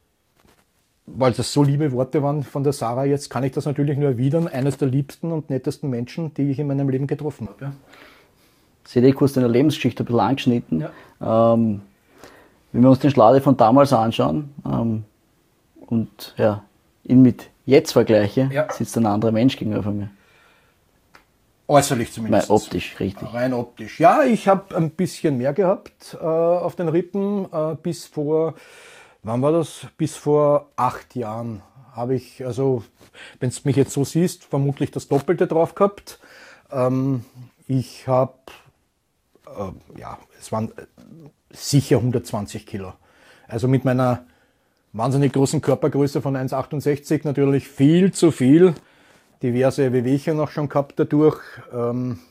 weil das so liebe Worte waren von der Sarah jetzt, kann ich das natürlich nur erwidern, eines der liebsten und nettesten Menschen, die ich in meinem Leben getroffen habe. Ja. Sie hat eh kurz deine Lebensgeschichte ein bisschen angeschnitten. Ja. Ähm, wenn wir uns den Schlade von damals anschauen ähm, und ja, ihn mit jetzt vergleiche, ja, sitzt ein anderer Mensch gegenüber von mir. Äußerlich zumindest. Nein, optisch, richtig. Rein optisch. Ja, ich habe ein bisschen mehr gehabt äh, auf den Rippen. Äh, bis vor, wann war das? Bis vor acht Jahren habe ich, also wenn du mich jetzt so siehst, vermutlich das Doppelte drauf gehabt. Ähm, ich habe, äh, ja, es waren sicher hundertzwanzig Kilo. Also mit meiner wahnsinnig großen Körpergröße von eins Komma achtundsechzig natürlich viel zu viel. Diverse Wehwehchen auch schon gehabt dadurch. Ähm,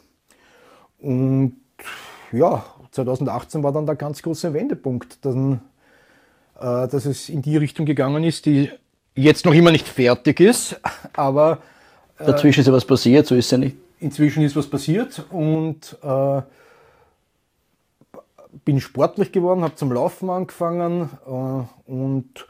und ja, zwanzig achtzehn war dann der ganz große Wendepunkt, dann, äh, dass es in die Richtung gegangen ist, die jetzt noch immer nicht fertig ist, aber äh, dazwischen ist ja was passiert, so ist es ja nicht. Inzwischen ist was passiert und äh, bin sportlich geworden, habe zum Laufen angefangen äh, und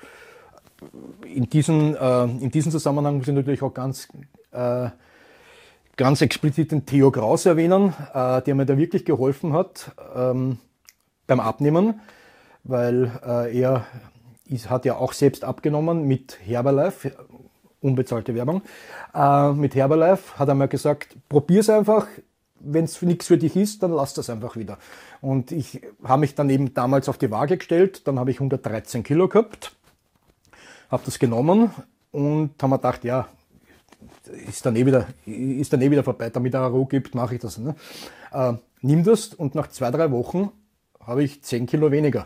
in diesem äh, in diesem Zusammenhang muss ich natürlich auch ganz Äh, ganz explizit den Theo Kraus erwähnen, äh, der mir da wirklich geholfen hat ähm, beim Abnehmen, weil äh, er ist, hat ja auch selbst abgenommen mit Herbalife, unbezahlte Werbung, äh, mit Herbalife hat er mir gesagt, probier's einfach, wenn es nichts für dich ist, dann lass das einfach wieder. Und ich habe mich dann eben damals auf die Waage gestellt, dann habe ich hundertdreizehn Kilo gehabt, habe das genommen und habe mir gedacht, ja, ist dann eh wieder, ist dann eh wieder vorbei, damit er Ruhe gibt, mache ich das. Ne? Äh, nimm das und nach zwei, drei Wochen habe ich zehn Kilo weniger.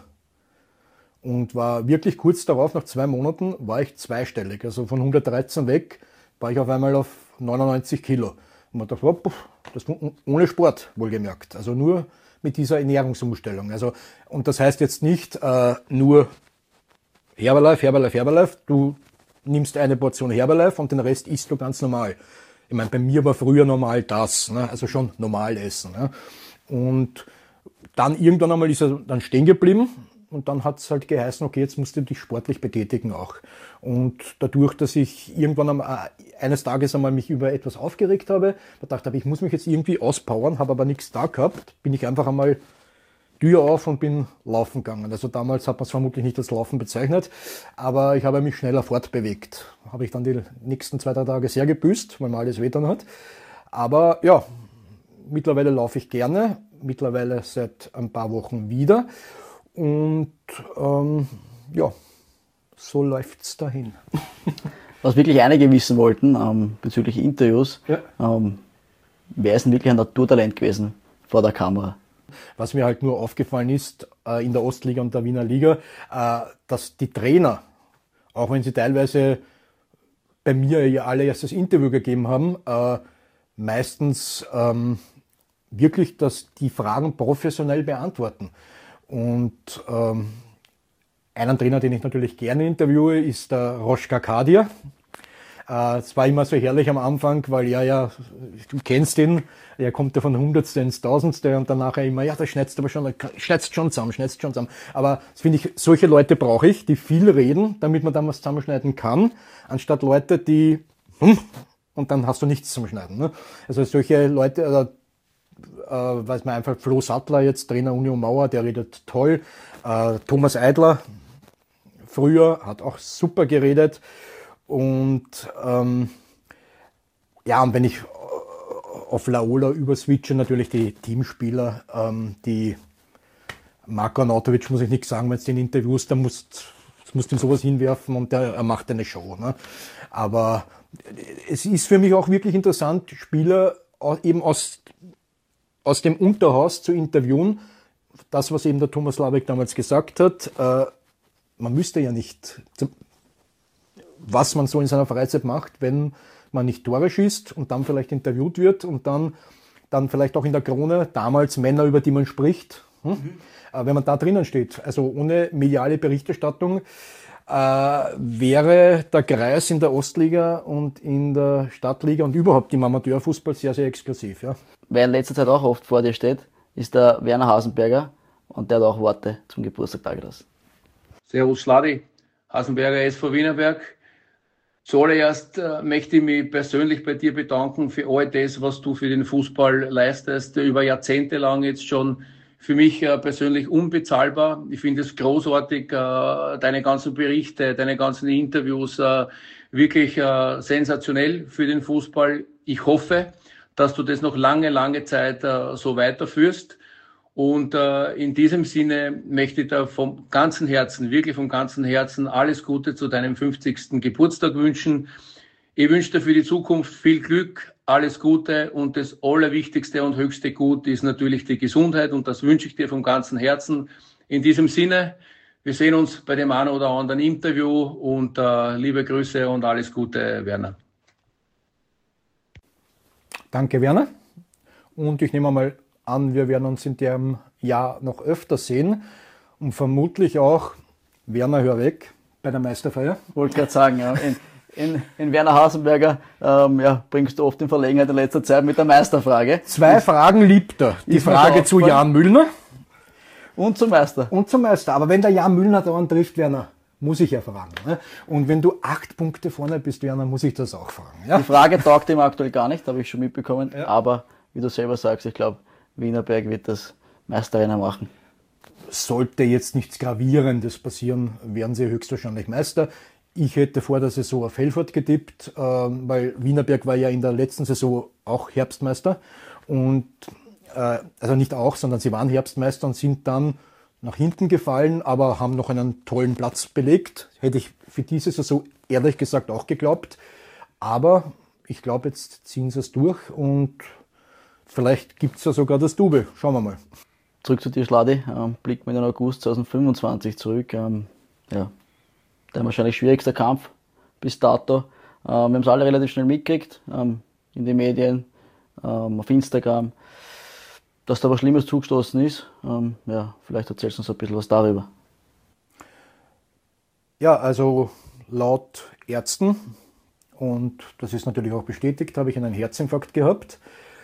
Und war wirklich kurz darauf, nach zwei Monaten, war ich zweistellig. Also von hundertdreizehn weg war ich auf einmal auf neunundneunzig Kilo. Und man dachte, hopp, das ohne Sport, wohlgemerkt. Also nur mit dieser Ernährungsumstellung. Also, und das heißt jetzt nicht äh, nur Herbalife, Herbalife, Herbalife. Du nimmst eine Portion Herbalife und den Rest isst du ganz normal. Ich meine, bei mir war früher normal das, ne? Also schon normal essen. Ne? Und dann irgendwann einmal ist er dann stehen geblieben und dann hat es halt geheißen, okay, jetzt musst du dich sportlich betätigen auch. Und dadurch, dass ich irgendwann einmal, eines Tages einmal mich über etwas aufgeregt habe, da dachte ich, ich muss mich jetzt irgendwie auspowern, habe aber nichts da gehabt, bin ich einfach einmal Tür auf und bin laufen gegangen. Also damals hat man es vermutlich nicht als Laufen bezeichnet, aber ich habe mich schneller fortbewegt. Habe ich dann die nächsten zwei, drei Tage sehr gebüßt, weil man alles wehtan hat. Aber ja, mittlerweile laufe ich gerne, mittlerweile seit ein paar Wochen wieder und ähm, ja, so läuft's dahin. Was wirklich einige wissen wollten ähm, bezüglich Interviews, ja. ähm, wer ist denn wirklich ein Naturtalent gewesen vor der Kamera? Was mir halt nur aufgefallen ist äh, in der Ostliga und der Wiener Liga, äh, dass die Trainer, auch wenn sie teilweise bei mir ihr allererstes Interview gegeben haben, äh, meistens ähm, wirklich dass die Fragen professionell beantworten. Und ähm, Einen Trainer, den ich natürlich gerne interviewe, ist der Roschka Kadir. Es war immer so herrlich am Anfang, weil ja, ja, du kennst ihn, er kommt ja von Hundertste ins Tausendste und dann nachher immer, ja, das schneidet aber schon, schneidet schon zusammen, schneidet schon zusammen. Aber das finde ich, solche Leute brauche ich, die viel reden, damit man dann was zusammenschneiden kann, anstatt Leute, die, hm, und dann hast du nichts zum Schneiden. Ne? Also solche Leute, äh, äh, weiß man einfach, Flo Sattler jetzt, Trainer Union Mauer, der redet toll, äh, Thomas Eidler, früher, hat auch super geredet. Und ähm, ja, und wenn ich auf Laola überswitche, natürlich die Teamspieler, ähm, die Marko Arnautovic, muss ich nichts sagen, wenn du den interviewst, dann musst du ihm sowas hinwerfen und der, er macht eine Show. Ne? Aber es ist für mich auch wirklich interessant, Spieler eben aus, aus dem Unterhaus zu interviewen. Das, was eben der Thomas Labeck damals gesagt hat, äh, man müsste ja nicht... was man so in seiner Freizeit macht, wenn man nicht Tore schießt und dann vielleicht interviewt wird und dann, dann vielleicht auch in der Krone, damals Männer, über die man spricht, hm? mhm. äh, wenn man da drinnen steht. Also ohne mediale Berichterstattung äh, wäre der Kreis in der Ostliga und in der Stadtliga und überhaupt im Amateurfußball sehr, sehr exklusiv. Ja. Wer in letzter Zeit auch oft vor dir steht, ist der Werner Hasenberger und der hat auch Worte zum Geburtstag dargelassen. Servus Schladi, Hasenberger S V Wienerberg. Zuallererst äh, möchte ich mich persönlich bei dir bedanken für all das, was du für den Fußball leistest, über Jahrzehnte lang jetzt schon. Für mich äh, persönlich unbezahlbar. Ich finde es großartig, äh, deine ganzen Berichte, deine ganzen Interviews, äh, wirklich äh, sensationell für den Fußball. Ich hoffe, dass du das noch lange, lange Zeit äh, so weiterführst. Und äh, in diesem Sinne möchte ich da vom ganzen Herzen, wirklich vom ganzen Herzen alles Gute zu deinem fünfzigsten Geburtstag wünschen. Ich wünsche dir für die Zukunft viel Glück, alles Gute und das allerwichtigste und höchste Gut ist natürlich die Gesundheit und das wünsche ich dir vom ganzen Herzen. In diesem Sinne, wir sehen uns bei dem einen oder anderen Interview und äh, liebe Grüße und alles Gute, Werner. Danke, Werner. Und ich nehme mal an, wir werden uns in dem Jahr noch öfter sehen und vermutlich auch, Werner, hör weg, bei der Meisterfeier. Wollte gerade sagen, ja, in, in, in Werner Hasenberger ähm, ja, bringst du oft in Verlegenheit in letzter Zeit mit der Meisterfrage. Zwei Fragen liebt er. Die Frage zu Jan Müllner und zum Meister. Und zum Meister. Aber wenn der Jan Müllner da trifft, Werner, muss ich ja fragen. Ne? Und wenn du acht Punkte vorne bist, Werner, muss ich das auch fragen. Ja? Die Frage taugt ihm aktuell gar nicht, habe ich schon mitbekommen. Ja. Aber wie du selber sagst, ich glaube, Wienerberg wird das Meisterrennen machen. Sollte jetzt nichts Gravierendes passieren, werden sie höchstwahrscheinlich Meister. Ich hätte vor der Saison auf Helfort getippt, weil Wienerberg war ja in der letzten Saison auch Herbstmeister. Und, also nicht auch, sondern sie waren Herbstmeister und sind dann nach hinten gefallen, aber haben noch einen tollen Platz belegt. Hätte ich für diese Saison ehrlich gesagt auch geglaubt. Aber ich glaube, jetzt ziehen sie es durch und vielleicht gibt es ja sogar das Double. Schauen wir mal. Zurück zu dir, Schladi. Ähm, blicken wir in den August zweitausendfünfundzwanzig zurück. Ähm, ja, der wahrscheinlich schwierigste Kampf bis dato. Ähm, wir haben es alle relativ schnell mitgekriegt. Ähm, in den Medien, ähm, auf Instagram, dass da was Schlimmes zugestoßen ist. Ähm, ja, vielleicht erzählst du uns ein bisschen was darüber. Ja, also laut Ärzten, und das ist natürlich auch bestätigt, habe ich einen Herzinfarkt gehabt.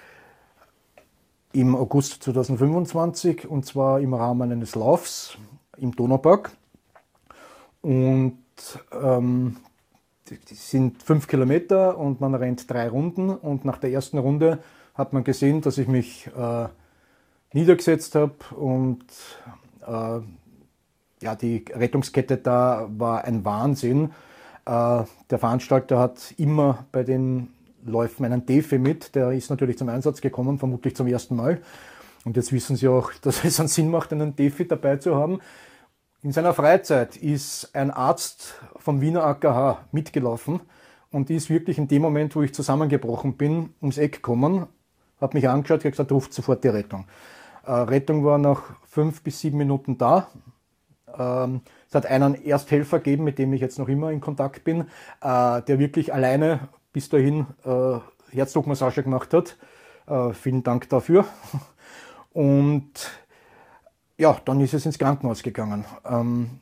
Im August zweitausendfünfundzwanzig und zwar im Rahmen eines Laufs im Donaupark. Und ähm, die sind fünf Kilometer und man rennt drei Runden. Und nach der ersten Runde hat man gesehen, dass ich mich äh, niedergesetzt habe und äh, ja, die Rettungskette da war ein Wahnsinn. Äh, der Veranstalter hat immer bei den Läufen einen Defi mit, der ist natürlich zum Einsatz gekommen, vermutlich zum ersten Mal. Und jetzt wissen Sie auch, dass es einen Sinn macht, einen Defi dabei zu haben. In seiner Freizeit ist ein Arzt vom Wiener A K H mitgelaufen und ist wirklich in dem Moment, wo ich zusammengebrochen bin, ums Eck gekommen, hat mich angeschaut und gesagt, ruft sofort die Rettung. Äh, Rettung war nach fünf bis sieben Minuten da. Ähm, es hat einen Ersthelfer gegeben, mit dem ich jetzt noch immer in Kontakt bin, äh, der wirklich alleine bis dahin äh, Herzdruckmassage gemacht hat. Äh, vielen Dank dafür. Und ja, dann ist es ins Krankenhaus gegangen. Ähm,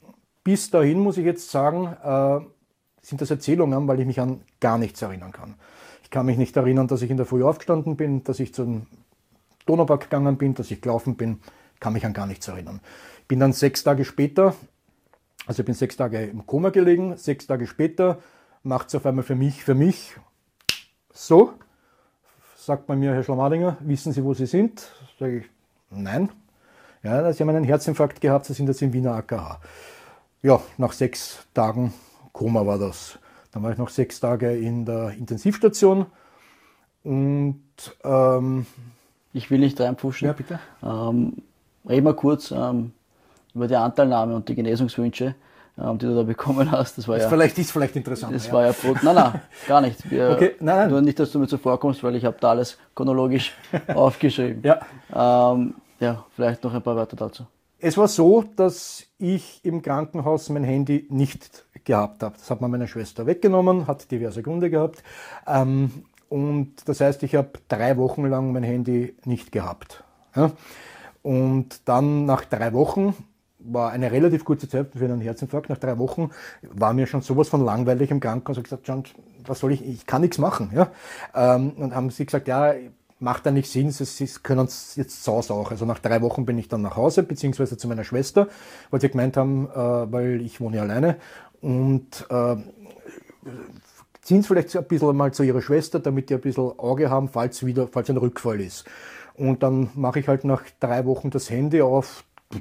bis dahin muss ich jetzt sagen, äh, sind das Erzählungen, weil ich mich an gar nichts erinnern kann. Ich kann mich nicht erinnern, dass ich in der Früh aufgestanden bin, dass ich zum Donaupark gegangen bin, dass ich gelaufen bin, kann mich an gar nichts erinnern. Ich bin dann sechs Tage später, also ich bin sechs Tage im Koma gelegen, sechs Tage später macht es auf einmal für mich, für mich so, sagt man mir, Herr Schlamadinger, wissen Sie, wo Sie sind? Sage ich, nein. Ja, Sie haben einen Herzinfarkt gehabt, Sie sind jetzt im Wiener A K H. Ja, nach sechs Tagen Koma war das. Dann war ich noch sechs Tage in der Intensivstation und ähm, ich will nicht reinpfuschen. Ja, bitte. Ähm, reden wir kurz ähm, über die Anteilnahme und die Genesungswünsche, ähm, die du da bekommen hast. Das war das ja, vielleicht ist vielleicht interessant. Das ja. war ja Brot. Nein, nein, gar nicht. Wir, okay, nein, nein. Nur nicht, dass du mir zuvor kommst, weil ich habe da alles chronologisch aufgeschrieben. Ja. Ähm, ja, vielleicht noch ein paar Wörter dazu. Es war so, dass ich im Krankenhaus mein Handy nicht gehabt habe. Das hat mir meine Schwester weggenommen, hat diverse Gründe gehabt. Ähm, und das heißt, ich habe drei Wochen lang mein Handy nicht gehabt. Ja? Und dann nach drei Wochen, war eine relativ kurze Zeit für einen Herzinfarkt, nach drei Wochen war mir schon sowas von langweilig im Krankenhaus. Ich habe gesagt, John, was soll ich, ich kann nichts machen. Ja? Ähm, und haben sie gesagt, ja, macht da nicht Sinn, sie können es jetzt zu Hause auch. Also nach drei Wochen bin ich dann nach Hause, beziehungsweise zu meiner Schwester, weil sie gemeint haben, äh, weil ich wohne ja alleine. Und äh, ziehen sie vielleicht ein bisschen mal zu ihrer Schwester, damit die ein bisschen Auge haben, falls wieder, falls ein Rückfall ist. Und dann mache ich halt nach drei Wochen das Handy auf,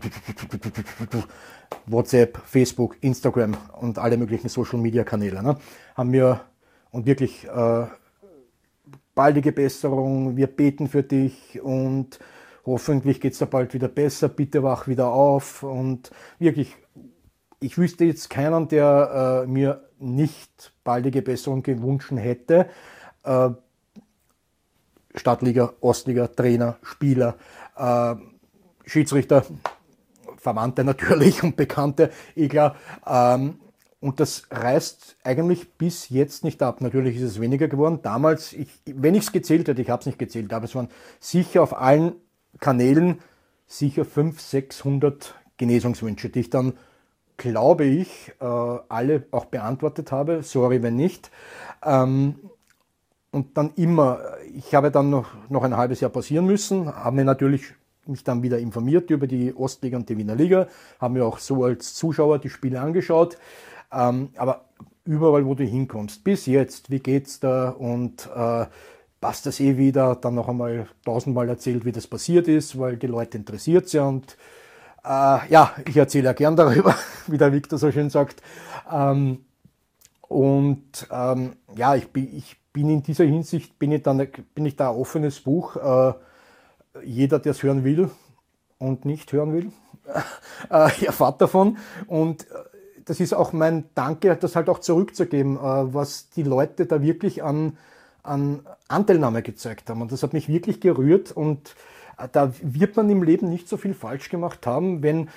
WhatsApp, Facebook, Instagram und alle möglichen Social-Media-Kanäle. Ne? Haben wir und wirklich äh, baldige Besserung, wir beten für dich und hoffentlich geht es dir bald wieder besser, bitte wach wieder auf. Und wirklich, ich wüsste jetzt keinen, der äh, mir nicht baldige Besserung gewünscht hätte. Äh, Stadtliga, Ostliga, Trainer, Spieler, äh, Schiedsrichter, Verwandte natürlich und Bekannte, eh klar. Ähm, Und das reißt eigentlich bis jetzt nicht ab. Natürlich ist es weniger geworden. Damals, ich, wenn ich es gezählt hätte, ich habe es nicht gezählt, aber es waren sicher auf allen Kanälen sicher fünfhundert, sechshundert Genesungswünsche, die ich dann, glaube ich, äh, alle auch beantwortet habe. Sorry, wenn nicht. Ähm, und dann immer, ich habe dann noch, noch ein halbes Jahr pausieren müssen, habe mir natürlich mich dann wieder informiert über die Ostliga und die Wiener Liga, haben mir auch so als Zuschauer die Spiele angeschaut. Ähm, aber überall, wo du hinkommst, bis jetzt, wie geht's da und äh, passt das eh wieder, dann noch einmal tausendmal erzählt, wie das passiert ist, weil die Leute interessiert ja und äh, ja, ich erzähle ja gern darüber, wie der Victor so schön sagt. Ähm, und ähm, ja, ich bin, ich bin in dieser Hinsicht, bin ich, dann, bin ich da ein offenes Buch. Äh, jeder, der es hören will und nicht hören will, äh, erfahrt davon und das ist auch mein Danke, das halt auch zurückzugeben, was die Leute da wirklich an, an Anteilnahme gezeigt haben. Und das hat mich wirklich gerührt und da wird man im Leben nicht so viel falsch gemacht haben, wenn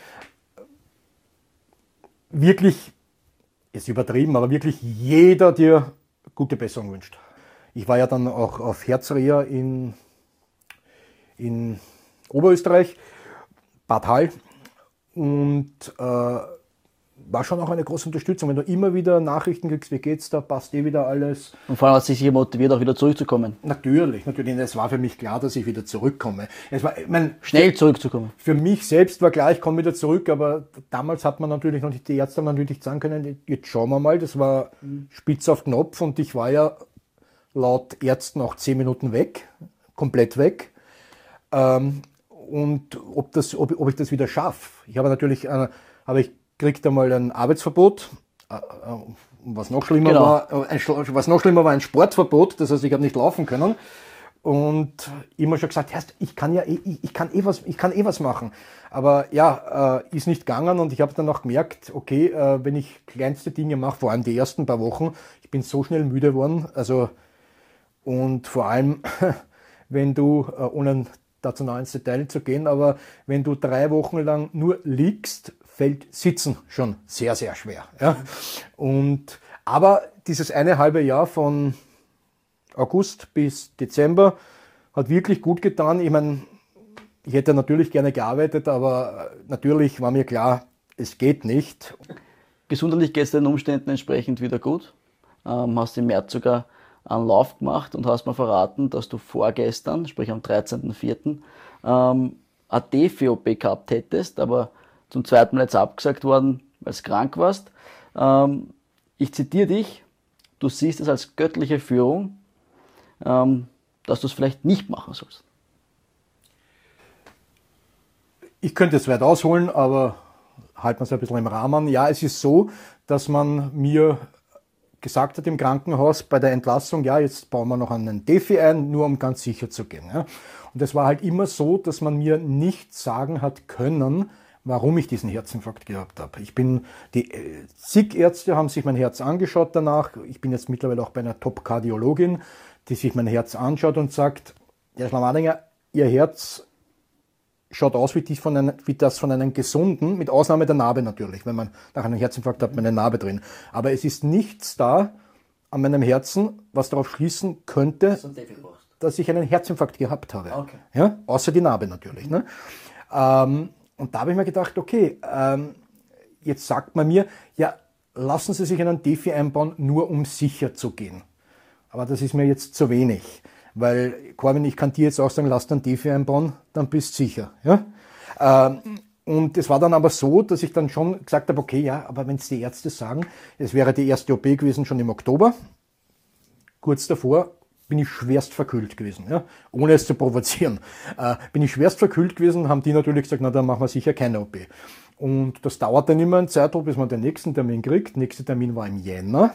wirklich, ist übertrieben, aber wirklich jeder dir gute Besserung wünscht. Ich war ja dann auch auf Herzreha in, in Oberösterreich, Bad Hall und äh, war schon auch eine große Unterstützung, wenn du immer wieder Nachrichten kriegst, wie geht's da, passt eh wieder alles. Und vor allem hat sich sicher motiviert, auch wieder zurückzukommen. Natürlich, natürlich. Es war für mich klar, dass ich wieder zurückkomme. Es war, ich mein, Schnell zurückzukommen. Für mich selbst war klar, ich komme wieder zurück, aber damals hat man natürlich noch nicht, die Ärzte haben natürlich nicht sagen können, jetzt schauen wir mal, das war spitz auf Knopf und ich war ja laut Ärzten auch zehn Minuten weg, komplett weg. Ähm, und ob, das, ob, ob ich das wieder schaffe. Ich habe natürlich, äh, habe ich kriegt einmal ein Arbeitsverbot. Was noch schlimmer genau. war, ein, was noch schlimmer war, ein Sportverbot. Das heißt, ich habe nicht laufen können. Und immer schon gesagt, ich kann ja, ich, ich kann eh was, ich kann eh was machen. Aber ja, ist nicht gegangen und ich habe dann auch gemerkt, okay, wenn ich kleinste Dinge mache, vor allem die ersten paar Wochen, ich bin so schnell müde geworden. Also, und vor allem, wenn du, ohne dazu noch ins Detail zu gehen, aber wenn du drei Wochen lang nur liegst, fällt Sitzen schon sehr, sehr schwer. Ja? Und, aber dieses eine halbe Jahr von August bis Dezember hat wirklich gut getan. Ich meine, ich hätte natürlich gerne gearbeitet, aber natürlich war mir klar, es geht nicht. gesundheitlich geht es den Umständen entsprechend wieder gut. Ähm, hast im März sogar einen Lauf gemacht und hast mir verraten, dass du vorgestern, sprich am dreizehnten vierten Ähm, eine Defi-O P gehabt hättest, aber zum zweiten Mal jetzt abgesagt worden, weil du krank warst. Ähm, ich zitiere dich, du siehst es als göttliche Führung, ähm, dass du es vielleicht nicht machen sollst. Ich könnte es weit ausholen, aber halten wir es ein bisschen im Rahmen. Ja, es ist so, dass man mir gesagt hat im Krankenhaus bei der Entlassung, ja, jetzt bauen wir noch einen Defi ein, nur um ganz sicher zu gehen. Ja. Und es war halt immer so, dass man mir nicht sagen hat können, warum ich diesen Herzinfarkt gehabt habe. Ich bin, die zig Ärzte haben sich mein Herz angeschaut danach. Ich bin jetzt mittlerweile auch bei einer Top-Kardiologin, die sich mein Herz anschaut und sagt, Herr Schlamadinger, Ihr Herz schaut aus wie, die von einem, wie das von einem Gesunden, mit Ausnahme der Narbe natürlich. Wenn man nach einem Herzinfarkt hat, man eine Narbe drin. Aber es ist nichts da an meinem Herzen, was darauf schließen könnte, dass ich einen Herzinfarkt gehabt habe. Okay. Ja? Außer die Narbe natürlich. Ne? Ähm, und da habe ich mir gedacht, okay, ähm, jetzt sagt man mir, ja, lassen Sie sich einen Defi einbauen, nur um sicher zu gehen. Aber das ist mir jetzt zu wenig. Weil, Corwin, ich kann dir jetzt auch sagen, lass dann Defi einbauen, dann bist du sicher. Ja? Ähm, und es war dann aber so, dass ich dann schon gesagt habe, okay, ja, aber wenn es die Ärzte sagen, es wäre die erste O P gewesen schon im Oktober, kurz davor bin ich schwerst verkühlt gewesen, ja? Ohne es zu provozieren. Äh, bin ich schwerst verkühlt gewesen, haben die natürlich gesagt, na, dann machen wir sicher keine O P. Und das dauert dann immer ein Zeitdruck, bis man den nächsten Termin kriegt. Der nächste Termin war im Jänner.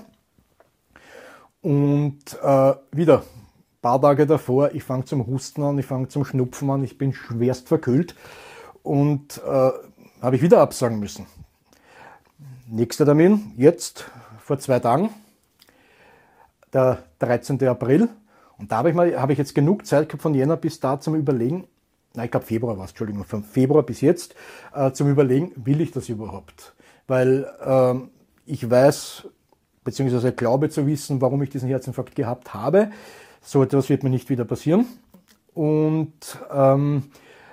Und äh, wieder ein paar Tage davor, ich fange zum Husten an, ich fange zum Schnupfen an, ich bin schwerst verkühlt und äh, habe ich wieder absagen müssen. Nächster Termin, jetzt, vor zwei Tagen, der dreizehnten April. Und da habe ich, mal, habe ich jetzt genug Zeit gehabt von Jänner bis da zum Überlegen, na, ich glaube Februar war es, Entschuldigung, von Februar bis jetzt, äh, zum Überlegen, will ich das überhaupt? Weil äh, ich weiß, beziehungsweise glaube zu wissen, warum ich diesen Herzinfarkt gehabt habe. So etwas wird mir nicht wieder passieren. Und ähm,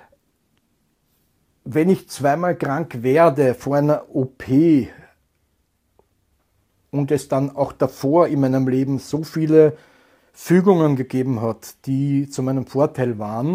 wenn ich zweimal krank werde vor einer O P und es dann auch davor in meinem Leben so viele Fügungen gegeben hat, die zu meinem Vorteil waren,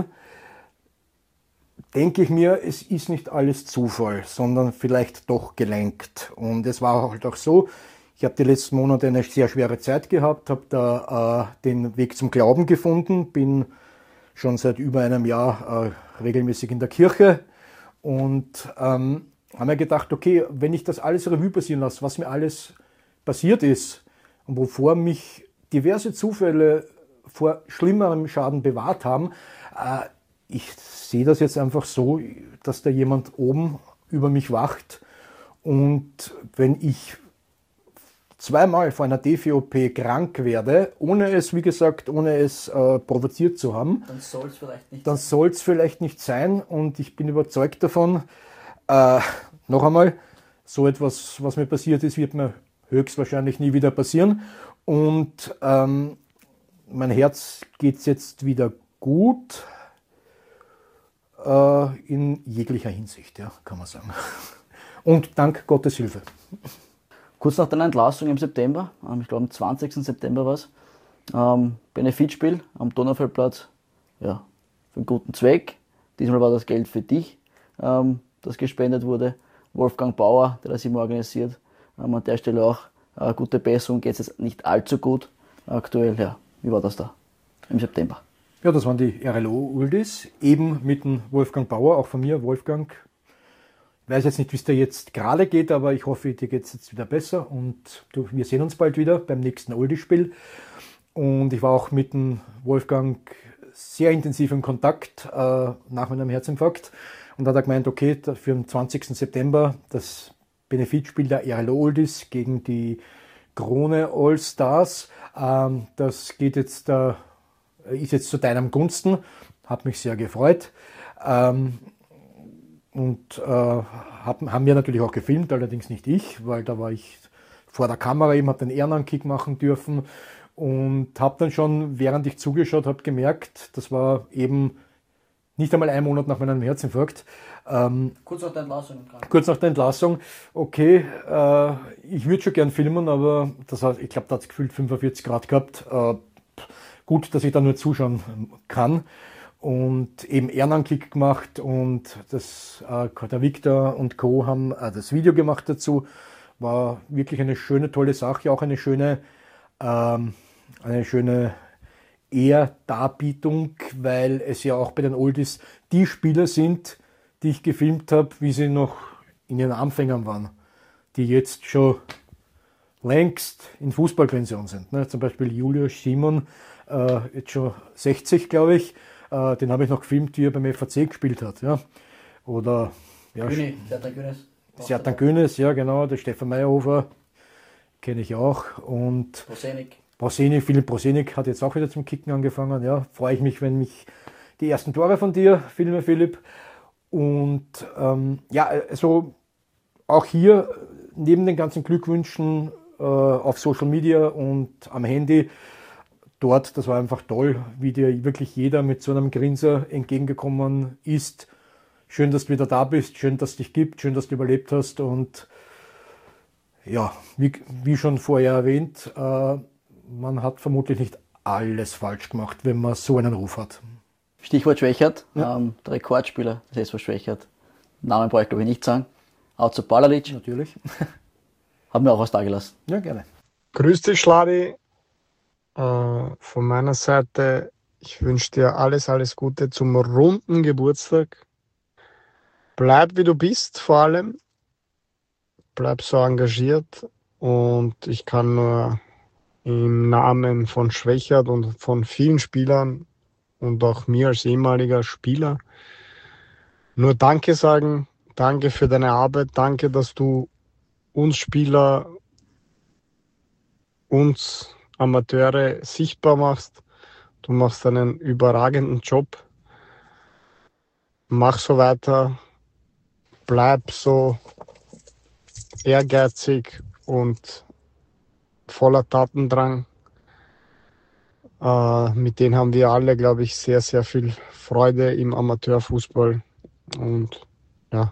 denke ich mir, es ist nicht alles Zufall, sondern vielleicht doch gelenkt. Und es war halt auch so, ich habe die letzten Monate eine sehr schwere Zeit gehabt, habe da äh, den Weg zum Glauben gefunden, bin schon seit über einem Jahr äh, regelmäßig in der Kirche und ähm, habe mir gedacht, okay, wenn ich das alles Revue passieren lasse, was mir alles passiert ist und wovor mich diverse Zufälle vor schlimmerem Schaden bewahrt haben, äh, ich sehe das jetzt einfach so, dass da jemand oben über mich wacht und wenn ich zweimal vor einer Defi-O P krank werde, ohne es, wie gesagt, ohne es äh, provoziert zu haben, dann soll es vielleicht nicht dann soll es vielleicht nicht sein und ich bin überzeugt davon, äh, noch einmal, so etwas, was mir passiert ist, wird mir höchstwahrscheinlich nie wieder passieren und ähm, mein Herz geht jetzt wieder gut äh, in jeglicher Hinsicht, ja, kann man sagen. Und dank Gottes Hilfe. Kurz nach deiner Entlassung im September, ähm, ich glaube am zwanzigsten September war es, ähm, Benefizspiel am Donaufeldplatz, ja, für einen guten Zweck. Diesmal war das Geld für dich, ähm, das gespendet wurde. Wolfgang Bauer, der das immer organisiert. Ähm, an der Stelle auch äh, gute Besserung, geht es jetzt nicht allzu gut aktuell. Ja, wie war das da im September? Ja, das waren die R L O-Uldis, eben mit dem Wolfgang Bauer, auch von mir, Wolfgang. Ich weiß jetzt nicht, wie es dir jetzt gerade geht, aber ich hoffe, dir geht es jetzt wieder besser und du, wir sehen uns bald wieder beim nächsten Oldie-Spiel. Und ich war auch mit dem Wolfgang sehr intensiv in Kontakt äh, nach meinem Herzinfarkt und da hat er gemeint, okay, für den zwanzigsten September das Benefizspiel der R L O-Oldies gegen die Krone All-Stars, ähm, das geht jetzt, äh, ist jetzt zu deinem Gunsten, hat mich sehr gefreut. Ähm, Und äh, hab, haben wir natürlich auch gefilmt, allerdings nicht ich, weil da war ich vor der Kamera eben, habe den Ehrenankick machen dürfen und habe dann schon, während ich zugeschaut habe, gemerkt, das war eben nicht einmal einen Monat nach meinem Herzinfarkt. Ähm, kurz nach der Entlassung. Kurz nach der Entlassung. Okay, äh, ich würde schon gern filmen, aber das hat, ich glaube, da hat es gefühlt fünfundvierzig Grad gehabt. Äh, gut, dass ich da nur zuschauen kann. Und eben Ehrenanklick gemacht und das, äh, der Victor und Co. haben äh, das Video gemacht dazu. War wirklich eine schöne, tolle Sache, auch eine schöne, ähm, eine schöne Ehrdarbietung, weil es ja auch bei den Oldies die Spieler sind, die ich gefilmt habe, wie sie noch in ihren Anfängern waren, die jetzt schon längst in Fußballpension sind. Ne? Zum Beispiel Julius Simon, äh, jetzt schon sechzig, glaube ich, äh, den habe ich noch gefilmt, wie er beim F A C gespielt hat. Ja? Oder ja, Sertan Günes. Sertan Günes, ja genau, der Stefan Meyerhofer kenne ich auch. Und Prosenik. Prosenik, Philipp Prosenik hat jetzt auch wieder zum Kicken angefangen. Ja, freue ich mich, wenn mich die ersten Tore von dir filme, Philipp. Und ähm, ja, also auch hier neben den ganzen Glückwünschen äh, auf Social Media und am Handy, dort, das war einfach toll, wie dir wirklich jeder mit so einem Grinser entgegengekommen ist. Schön, dass du wieder da bist, schön, dass es dich gibt, schön, dass du überlebt hast. Und ja, wie, wie schon vorher erwähnt, äh, man hat vermutlich nicht alles falsch gemacht, wenn man so einen Ruf hat. Stichwort Schwächert, Ja. ähm, der Rekordspieler des S V Schwächert. Namen brauche ich glaube ich nicht sagen. Aco Palalic, Natürlich. haben wir auch was da gelassen. Ja, gerne. Grüß dich, Schladi. Äh, von meiner Seite, ich wünsche dir alles, alles Gute zum runden Geburtstag. Bleib wie du bist, vor allem. Bleib so engagiert. Und ich kann nur im Namen von Schwächert und von vielen Spielern und auch mir als ehemaliger Spieler nur Danke sagen. Danke für deine Arbeit. Danke, dass du uns Spieler, uns Amateure sichtbar machst. Du machst einen überragenden Job. Mach so weiter. Bleib so ehrgeizig und voller Tatendrang. Äh, mit denen haben wir alle, glaube ich, sehr, sehr viel Freude im Amateurfußball. Und ja,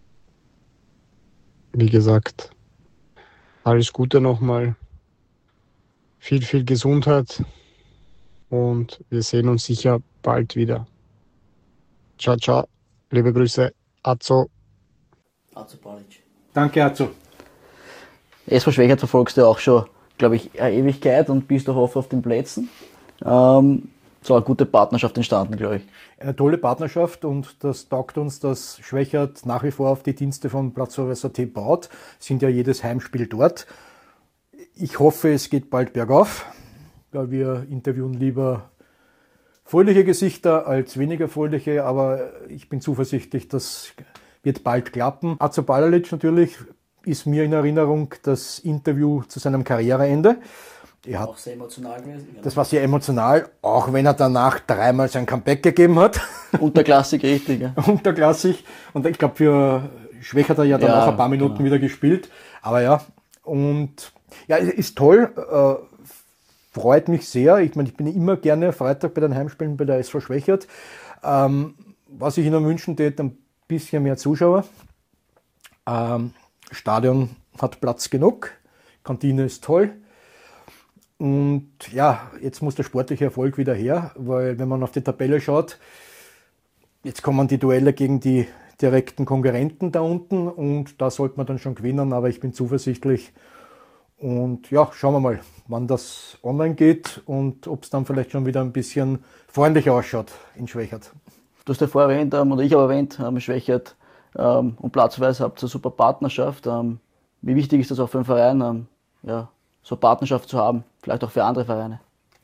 wie gesagt, alles Gute nochmal. Viel, viel Gesundheit. Und wir sehen uns sicher bald wieder. Ciao, ciao. Liebe Grüße. Azo. Aco Palalic. Danke, Azo. S V Schwächert verfolgst du auch schon, glaube ich, eine Ewigkeit und bist auch oft auf den Plätzen. Ähm, so eine gute Partnerschaft entstanden, glaube ich. Eine tolle Partnerschaft und das taugt uns, dass Schwächert nach wie vor auf die Dienste von Platzverweis Punkt at baut. Sind ja jedes Heimspiel dort. Ich hoffe, es geht bald bergauf, weil wir interviewen lieber fröhliche Gesichter als weniger fröhliche, aber ich bin zuversichtlich, das wird bald klappen. Aco Palalic natürlich ist mir in Erinnerung das Interview zu seinem Karriereende. Er hat Auch sehr emotional gewesen. Das war sehr emotional, auch wenn er danach dreimal sein Comeback gegeben hat. Unterklassig, richtig. Ja. Unterklassig. Und ich glaube, für Schwächert hat er ja dann Ja, auch ein paar Minuten genau. wieder gespielt. Aber ja, und ja, es ist toll. Äh, freut mich sehr. Ich meine, ich bin immer gerne Freitag bei den Heimspielen bei der S V Schwächert. Ähm, was ich Ihnen wünschen würde, ein bisschen mehr Zuschauer. Ähm, Stadion hat Platz genug. Kantine ist toll. Und ja, jetzt muss der sportliche Erfolg wieder her, weil wenn man auf die Tabelle schaut, jetzt kommen die Duelle gegen die direkten Konkurrenten da unten und da sollte man dann schon gewinnen, aber ich bin zuversichtlich. Und ja, schauen wir mal, wann das online geht und ob es dann vielleicht schon wieder ein bisschen freundlicher ausschaut in Schwächert. Du hast ja vorher erwähnt, ähm, oder ich habe erwähnt, ähm, Schwächert ähm, und Platzverweis habt ihr eine super Partnerschaft. Ähm, wie wichtig ist das auch für einen Verein, ähm, ja, so eine Partnerschaft zu haben, vielleicht auch für andere Vereine?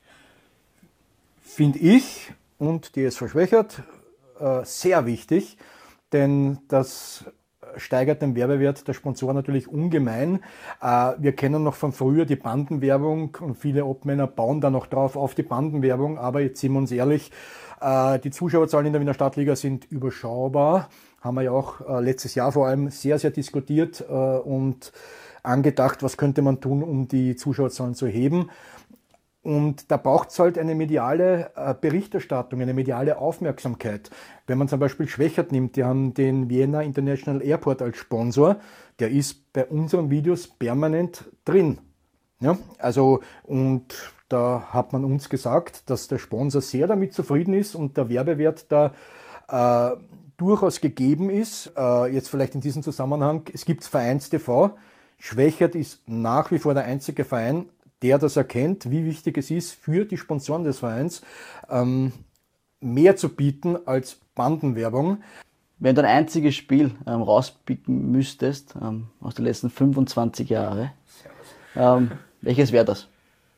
Finde ich und die S V Schwächert äh, sehr wichtig, denn das steigert den Werbewert der Sponsoren natürlich ungemein. Äh, wir kennen noch von früher die Bandenwerbung und viele Obmänner bauen da noch drauf auf die Bandenwerbung, aber jetzt sind wir uns ehrlich, äh, die Zuschauerzahlen in der Wiener Stadtliga sind überschaubar, haben wir ja auch äh, letztes Jahr vor allem sehr, sehr diskutiert äh, und angedacht, was könnte man tun, um die Zuschauerzahlen zu heben. Und da braucht es halt eine mediale äh, Berichterstattung, eine mediale Aufmerksamkeit. Wenn man zum Beispiel Schwechat nimmt, die haben den Vienna International Airport als Sponsor, der ist bei unseren Videos permanent drin. Ja, also, und da hat man uns gesagt, dass der Sponsor sehr damit zufrieden ist und der Werbewert da äh, durchaus gegeben ist. Äh, jetzt vielleicht in diesem Zusammenhang, es gibt Vereins T V. Schwechat ist nach wie vor der einzige Verein, der das erkennt, wie wichtig es ist, für die Sponsoren des Vereins ähm, mehr zu bieten als Bandenwerbung. Wenn du ein einziges Spiel ähm, rauspicken müsstest, ähm, aus den letzten fünfundzwanzig Jahren, ähm, welches wäre das?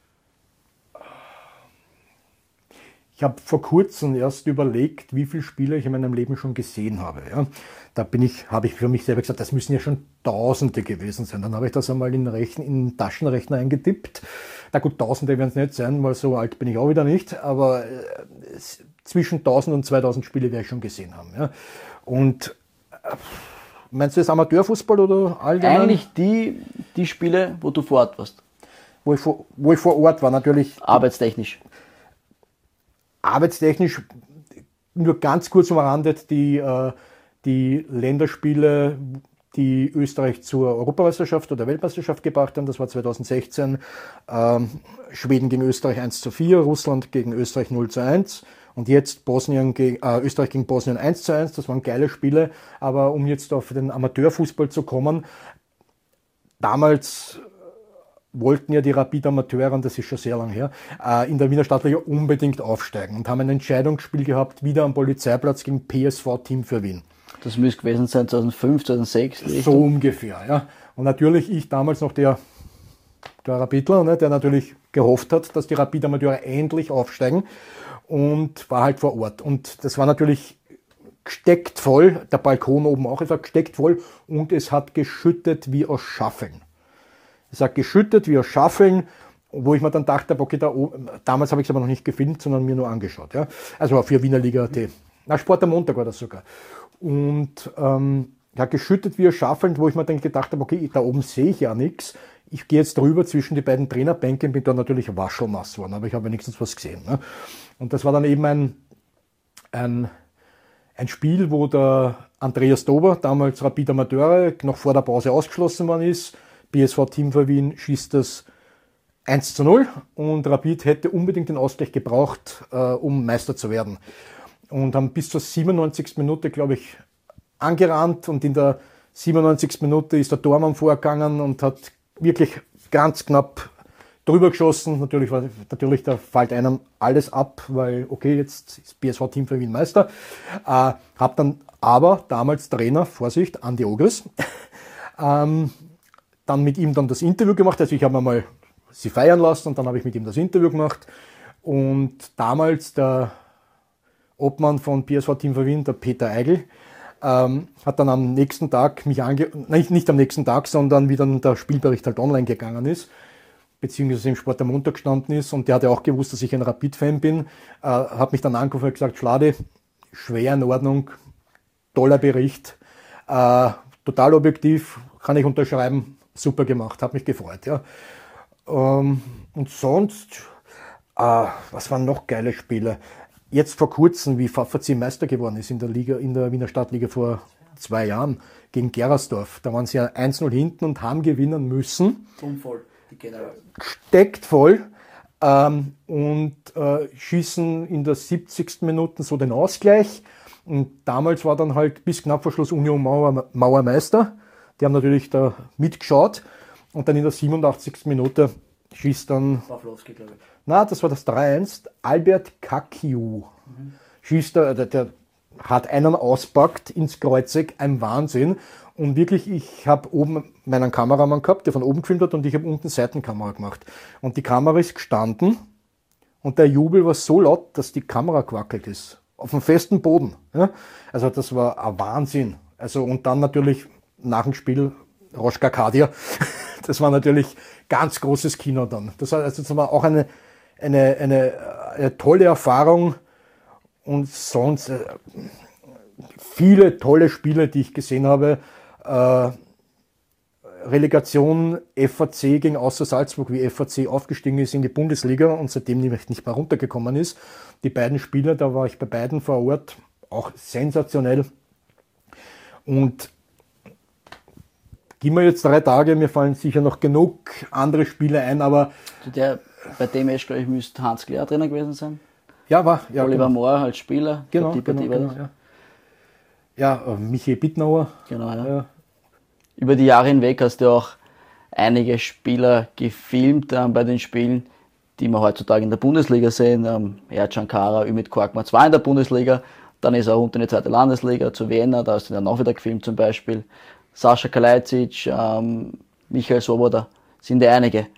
Ich habe vor kurzem erst überlegt, wie viele Spiele ich in meinem Leben schon gesehen habe. Ja. Da bin ich, habe ich für mich selber gesagt, das müssen ja schon Tausende gewesen sein. Dann habe ich das einmal in den, Rechn, in den Taschenrechner eingetippt. Na gut, Tausende werden es nicht sein, weil so alt bin ich auch wieder nicht, aber äh, zwischen tausend und zweitausend Spiele werde ich schon gesehen haben. Ja. Und äh, meinst du das Amateurfußball oder allgemein? Eigentlich die, die Spiele, wo du vor Ort warst. Wo ich vor, wo ich vor Ort war, natürlich. Arbeitstechnisch. Arbeitstechnisch nur ganz kurz umrandet die, äh, die Länderspiele, die Österreich zur Europameisterschaft oder Weltmeisterschaft gebracht haben. Das war zweitausendsechzehn. Ähm, Schweden gegen Österreich eins zu vier, Russland gegen Österreich null zu eins. Und jetzt Bosnien gegen, äh, Österreich gegen Bosnien eins zu eins. Das waren geile Spiele. Aber um jetzt auf den Amateurfußball zu kommen, damals wollten ja die Rapid-Amateure, und das ist schon sehr lang her, in der Wiener Stadtliga unbedingt aufsteigen und haben ein Entscheidungsspiel gehabt, wieder am Polizeiplatz gegen P S V Team für Wien. Das müsste gewesen sein zweitausendfünf, zweitausendsechs. So ungefähr, ja. Und natürlich ich damals noch der, der Rapidler, ne, der natürlich gehofft hat, dass die Rapid-Amateure endlich aufsteigen und war halt vor Ort. Und das war natürlich gesteckt voll, der Balkon oben auch, es war gesteckt voll und es hat geschüttet wie aus Schaffeln. Es hat geschüttet wie aus Schaffeln, wo ich mir dann dachte, okay, da oben, damals habe ich es aber noch nicht gefilmt, sondern mir nur angeschaut. Ja? Also für Wiener Liga Punkt at. Na, Sport am Montag war das sogar. Und ähm, hat geschüttet wie aus Schaffeln, wo ich mir dann gedacht habe, okay, da oben sehe ich ja nichts. Ich gehe jetzt drüber zwischen die beiden Trainerbänke und bin da natürlich waschelnass worden, aber ich habe wenigstens was gesehen. Ne? Und das war dann eben ein, ein, ein Spiel, wo der Andreas Dober, damals Rapid Amateure, noch vor der Pause ausgeschlossen worden ist. P S V Team für Wien schießt das eins zu null und Rapid hätte unbedingt den Ausgleich gebraucht, äh, um Meister zu werden. Und haben bis zur siebenundneunzigsten Minute, glaube ich, angerannt und in der siebenundneunzigsten Minute ist der Tormann vorgegangen und hat wirklich ganz knapp drüber geschossen. Natürlich, war, natürlich da fällt einem alles ab, weil okay, jetzt ist P S V Team für Wien Meister. Äh, hab dann aber damals Trainer, Vorsicht, Andi Ogris, ähm, dann mit ihm dann das Interview gemacht. Also ich habe mal sie feiern lassen und dann habe ich mit ihm das Interview gemacht. Und damals der Obmann von P S V Team für Wien, der Peter Eigl, ähm, hat dann am nächsten Tag mich ange... Nicht, nicht am nächsten Tag, sondern wie dann der Spielbericht halt online gegangen ist, beziehungsweise im Sport am Montag gestanden ist. Und der hat ja auch gewusst, dass ich ein Rapid-Fan bin. Äh, hat mich dann angerufen und gesagt, Schlade, schwer in Ordnung, toller Bericht, äh, total objektiv, kann ich unterschreiben. Super gemacht, hat mich gefreut. Ja. Ähm, und sonst, äh, was waren noch geile Spiele? Jetzt vor kurzem, wie V V C Meister geworden ist in der Liga, in der Wiener Stadtliga vor zwei Jahren gegen Gerasdorf. Da waren sie ja eins null hinten und haben gewinnen müssen. Voll, die General. Steckt voll ähm, und äh, schießen in der siebzigsten Minute so den Ausgleich. Und damals war dann halt bis knapp vor Schluss Union Mauer, Mauermeister. Die haben natürlich da mitgeschaut und dann in der siebenundachtzigsten Minute schießt dann... Pawlowski, glaube ich. Na, das war das drei eins. Albert Kakiu mhm. schießt da, der, der hat einen auspackt ins Kreuzeck, ein Wahnsinn. Und wirklich, ich habe oben meinen Kameramann gehabt, der von oben gefilmt hat und ich habe unten Seitenkamera gemacht. Und die Kamera ist gestanden und der Jubel war so laut, dass die Kamera gewackelt ist. Auf dem festen Boden. Ja? Also das war ein Wahnsinn. Also und dann natürlich... nach dem Spiel Roschka Kadia. Das war natürlich ganz großes Kino dann. Das war, also das war auch eine, eine, eine, eine tolle Erfahrung und sonst äh, viele tolle Spiele, die ich gesehen habe. Äh, Relegation F A C gegen Austria Salzburg, wie F A C aufgestiegen ist in die Bundesliga und seitdem nicht mehr runtergekommen ist. Die beiden Spieler, da war ich bei beiden vor Ort, auch sensationell. Und gehen wir jetzt drei Tage, mir fallen sicher noch genug andere Spiele ein, aber... Der, bei dem Match, glaube ich, müsste Hans Klärer Trainer gewesen sein. Ja, war. Ja, Oliver genau. Mohr als Spieler. Genau, die genau, Partie genau, ja. Ja, äh, Michi Bittnauer. Genau, ja. Ja. Über die Jahre hinweg hast du auch einige Spieler gefilmt ähm, bei den Spielen, die wir heutzutage in der Bundesliga sehen. Ähm, Ercan Kara, Ümit Korkmaz war in der Bundesliga, dann ist er runter in die zweite Landesliga zu Vienna, da hast du dann auch wieder gefilmt zum Beispiel. Sascha Kalajdzic, ähm, Michael Svoboda, sind ja einige.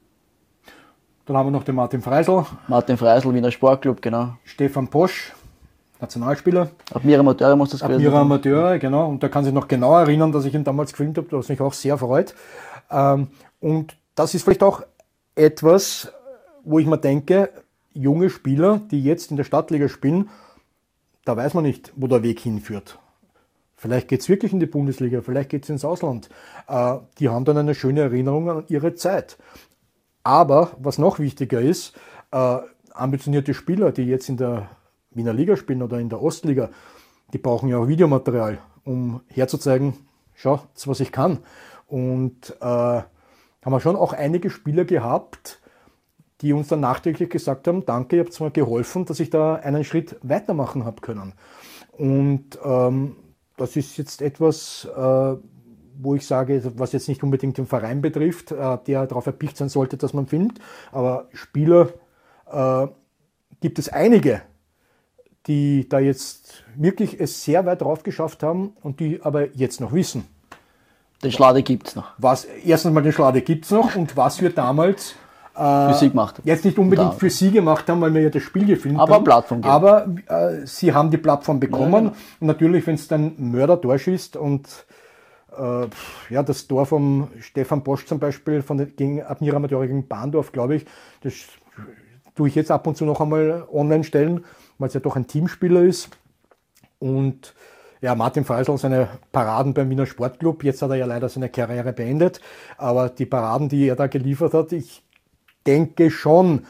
Dann haben wir noch den Martin Freisl. Martin Freisl, Wiener Sportclub, genau. Stefan Posch, Nationalspieler. Admira Amateure muss das gewesen sein. Admira Amateure, genau. Und da kann sich noch genau erinnern, dass ich ihn damals gefilmt habe, was mich auch sehr freut. Ähm, und das ist vielleicht auch etwas, wo ich mir denke, junge Spieler, die jetzt in der Stadtliga spielen, da weiß man nicht, wo der Weg hinführt. Vielleicht geht es wirklich in die Bundesliga, vielleicht geht es ins Ausland. Äh, die haben dann eine schöne Erinnerung an ihre Zeit. Aber was noch wichtiger ist, äh, ambitionierte Spieler, die jetzt in der Wiener Liga spielen oder in der Ostliga, die brauchen ja auch Videomaterial, um herzuzeigen, schau, das was ich kann. Und äh, haben wir schon auch einige Spieler gehabt, die uns dann nachträglich gesagt haben, danke, ihr habt mir geholfen, dass ich da einen Schritt weitermachen habe können. Und ähm, das ist jetzt etwas, äh, wo ich sage, was jetzt nicht unbedingt den Verein betrifft, äh, der darauf erpicht sein sollte, dass man filmt, aber Spieler äh, gibt es einige, die da jetzt wirklich es sehr weit drauf geschafft haben und die aber jetzt noch wissen. Den Schlade gibt es noch. Was, erstens mal den Schlade gibt es noch und was wir damals Für sie gemacht haben. jetzt nicht unbedingt für sie gemacht haben, weil wir ja das Spiel gefilmt Aber haben. Plattform geben. Aber äh, sie haben die Plattform bekommen. Ja, genau. Und natürlich, wenn es dann Mörder durchschießt und äh, ja, das Tor vom Stefan Posch zum Beispiel von der, gegen Admira Amateure gegen Bahndorf, glaube ich, das tue ich jetzt ab und zu noch einmal online stellen, weil es ja doch ein Teamspieler ist. Und ja, Martin Freisl, seine Paraden beim Wiener Sportclub, jetzt hat er ja leider seine Karriere beendet, aber die Paraden, die er da geliefert hat, ich denke schon,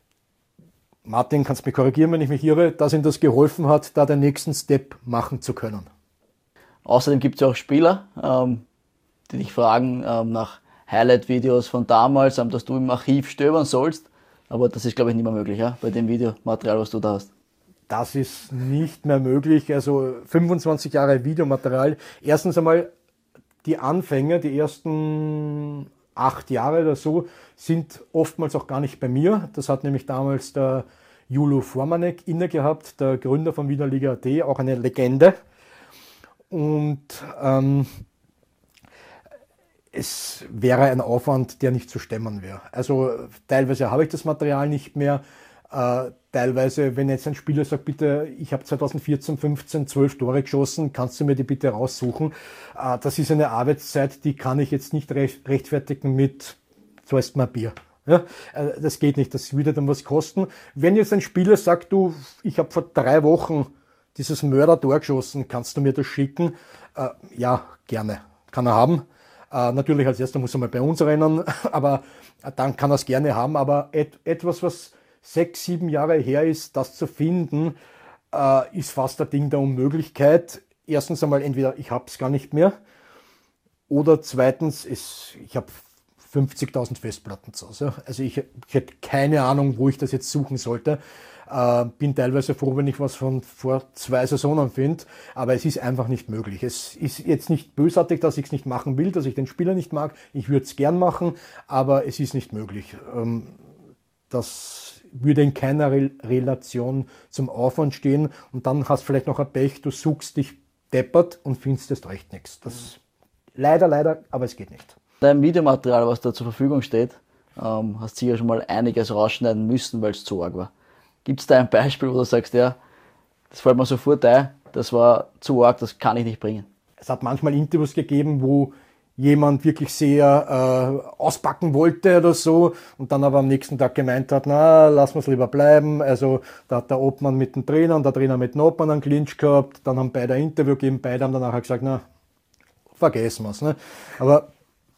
Martin, kannst mich korrigieren, wenn ich mich irre, dass ihm das geholfen hat, da den nächsten Step machen zu können. Außerdem gibt es ja auch Spieler, ähm, die dich fragen ähm, nach Highlight-Videos von damals, ähm, dass du im Archiv stöbern sollst. Aber das ist, glaube ich, nicht mehr möglich, ja, bei dem Videomaterial, was du da hast. Das ist nicht mehr möglich. Also fünfundzwanzig Jahre Videomaterial. Erstens einmal die Anfänge, die ersten acht Jahre oder so, sind oftmals auch gar nicht bei mir. Das hat nämlich damals der Julo Formanek inne gehabt, der Gründer von Wiener Liga punkt at, auch eine Legende. Und ähm, es wäre ein Aufwand, der nicht zu stemmen wäre. Also teilweise habe ich das Material nicht mehr. Äh, teilweise, wenn jetzt ein Spieler sagt, bitte, ich habe zweitausendvierzehn, fünfzehn, zwölf Tore geschossen, kannst du mir die bitte raussuchen? Äh, das ist eine Arbeitszeit, die kann ich jetzt nicht recht, rechtfertigen mit, zahlst mal Bier. Ja, äh, das geht nicht, das würde dann was kosten. Wenn jetzt ein Spieler sagt, du, ich habe vor drei Wochen dieses Mörder-Tor geschossen, kannst du mir das schicken? Äh, ja, gerne, kann er haben. Äh, natürlich als erster muss er mal bei uns rennen, aber dann kann er es gerne haben. Aber et, etwas, was sechs, sieben Jahre her ist, das zu finden, äh, ist fast ein Ding der Unmöglichkeit. Erstens einmal, entweder ich habe es gar nicht mehr oder zweitens, ist, ich habe fünfzigtausend Festplatten zu Hause. Also ich, ich hätte keine Ahnung, wo ich das jetzt suchen sollte. Äh, bin teilweise froh, wenn ich was von vor zwei Saisonen finde, aber es ist einfach nicht möglich. Es ist jetzt nicht bösartig, dass ich es nicht machen will, dass ich den Spieler nicht mag. Ich würde es gern machen, aber es ist nicht möglich. Ähm, das würde in keiner Re- Relation zum Aufwand stehen und dann hast du vielleicht noch ein Pech, du suchst dich deppert und findest erst recht nichts. Das leider, leider, aber es geht nicht. Dein Videomaterial, was da zur Verfügung steht, ähm, hast du sicher schon mal einiges rausschneiden müssen, weil es zu arg war. Gibt es da ein Beispiel, wo du sagst, ja, das fällt mir sofort ein, das war zu arg, das kann ich nicht bringen? Es hat manchmal Interviews gegeben, wo jemand wirklich sehr äh, auspacken wollte oder so und dann aber am nächsten Tag gemeint hat, na, lass uns lieber bleiben. Also da hat der Obmann mit dem Trainer und der Trainer mit dem Obmann einen Clinch gehabt, dann haben beide ein Interview gegeben, beide haben dann nachher gesagt, na, vergessen wir es. Ne? Aber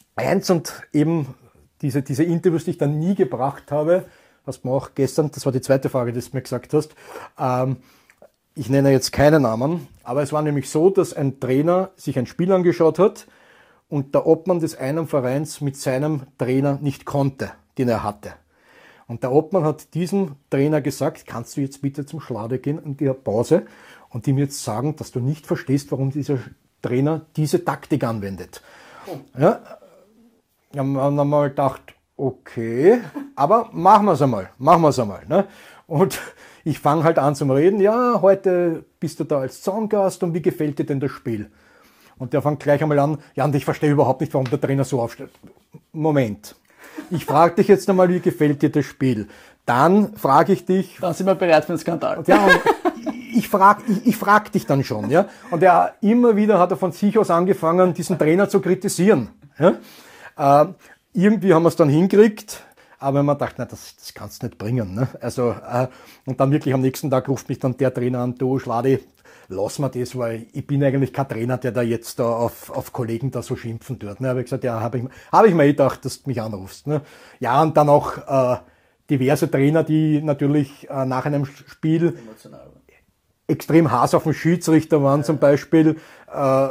eins und eben diese, diese Interviews, die ich dann nie gebracht habe, hast du mir auch gestern, das war die zweite Frage, die du mir gesagt hast, ähm, ich nenne jetzt keine Namen, aber es war nämlich so, dass ein Trainer sich ein Spiel angeschaut hat und der Obmann des einen Vereins mit seinem Trainer nicht konnte, den er hatte. Und der Obmann hat diesem Trainer gesagt, kannst du jetzt bitte zum Schlade gehen in der Pause und ihm jetzt sagen, dass du nicht verstehst, warum dieser Trainer diese Taktik anwendet. Oh. Ja, dann haben wir mal gedacht, okay, aber machen wir es einmal, machen wir es einmal. Ne? Und ich fange halt an zum Reden, ja, heute bist du da als Zaungast und wie gefällt dir denn das Spiel? Und der fängt gleich einmal an, ja, und ich verstehe überhaupt nicht, warum der Trainer so aufstellt. Moment, ich frage dich jetzt einmal, wie gefällt dir das Spiel? Dann frage ich dich... Dann sind wir bereit für den Skandal. Ja, und ich frage ich, ich frag dich dann schon. Ja? Und er immer wieder hat er von sich aus angefangen, diesen Trainer zu kritisieren. Ja? Äh, irgendwie haben wir es dann hingekriegt, aber man dachte, na, das, das kannst du nicht bringen. Ne? Also, äh, und dann wirklich am nächsten Tag ruft mich dann der Trainer an, du Schladi, lass mir das, weil ich bin eigentlich kein Trainer, der da jetzt da auf, auf Kollegen da so schimpfen tut. Ne? Habe ich gesagt, ja, habe ich, hab ich mir eh gedacht, dass du mich anrufst. Ne? Ja, und dann auch äh, diverse Trainer, die natürlich äh, nach einem Spiel emotional extrem Hass auf den Schiedsrichter waren, ja. Zum Beispiel. Äh,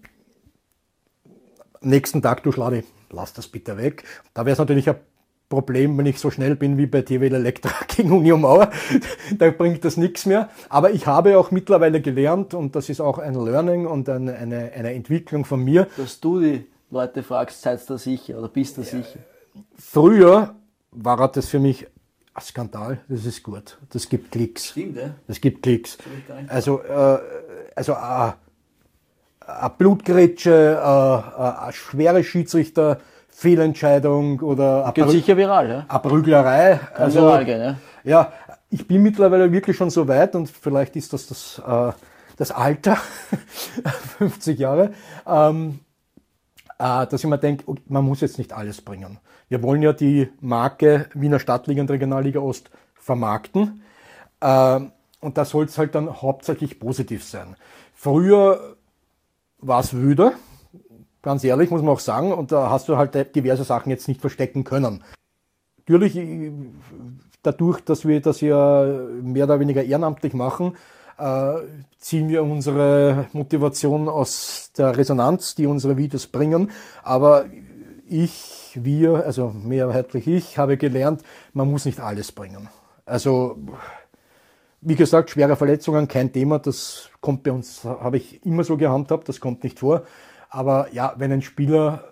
nächsten Tag, du Schladi, lass das bitte weg. Da wäre es natürlich ein Problem, wenn ich so schnell bin wie bei T W Elektra gegen Union Mauer. Da bringt das nichts mehr. Aber ich habe auch mittlerweile gelernt, und das ist auch ein Learning und eine, eine, eine Entwicklung von mir. Dass du die Leute fragst, seid ihr sicher oder bist du ja, sicher? Früher war das für mich ein Skandal, das ist gut. Das gibt Klicks. Stimmt, ja? Das gibt Klicks. Also, äh, also äh, eine Blutgrätsche, äh, eine schwere Schiedsrichter, Fehlentscheidung oder geht sicher viral, ja? Eine Prüglerei. Kann also, viral gehen, ja? Ja, ich bin mittlerweile wirklich schon so weit und vielleicht ist das das, äh, das Alter, fünfzig Jahre, ähm, äh, dass ich mir denke, man muss jetzt nicht alles bringen. Wir wollen ja die Marke Wiener Stadtliga und Regionalliga Ost vermarkten äh, und da soll es halt dann hauptsächlich positiv sein. Früher war es wüder. Ganz ehrlich, muss man auch sagen, und da hast du halt diverse Sachen jetzt nicht verstecken können. Natürlich, dadurch, dass wir das ja mehr oder weniger ehrenamtlich machen, äh, ziehen wir unsere Motivation aus der Resonanz, die unsere Videos bringen. Aber ich, wir, also mehrheitlich ich, habe gelernt, man muss nicht alles bringen. Also, wie gesagt, schwere Verletzungen, kein Thema, das kommt bei uns, habe ich immer so gehandhabt, das kommt nicht vor. Aber ja, wenn ein Spieler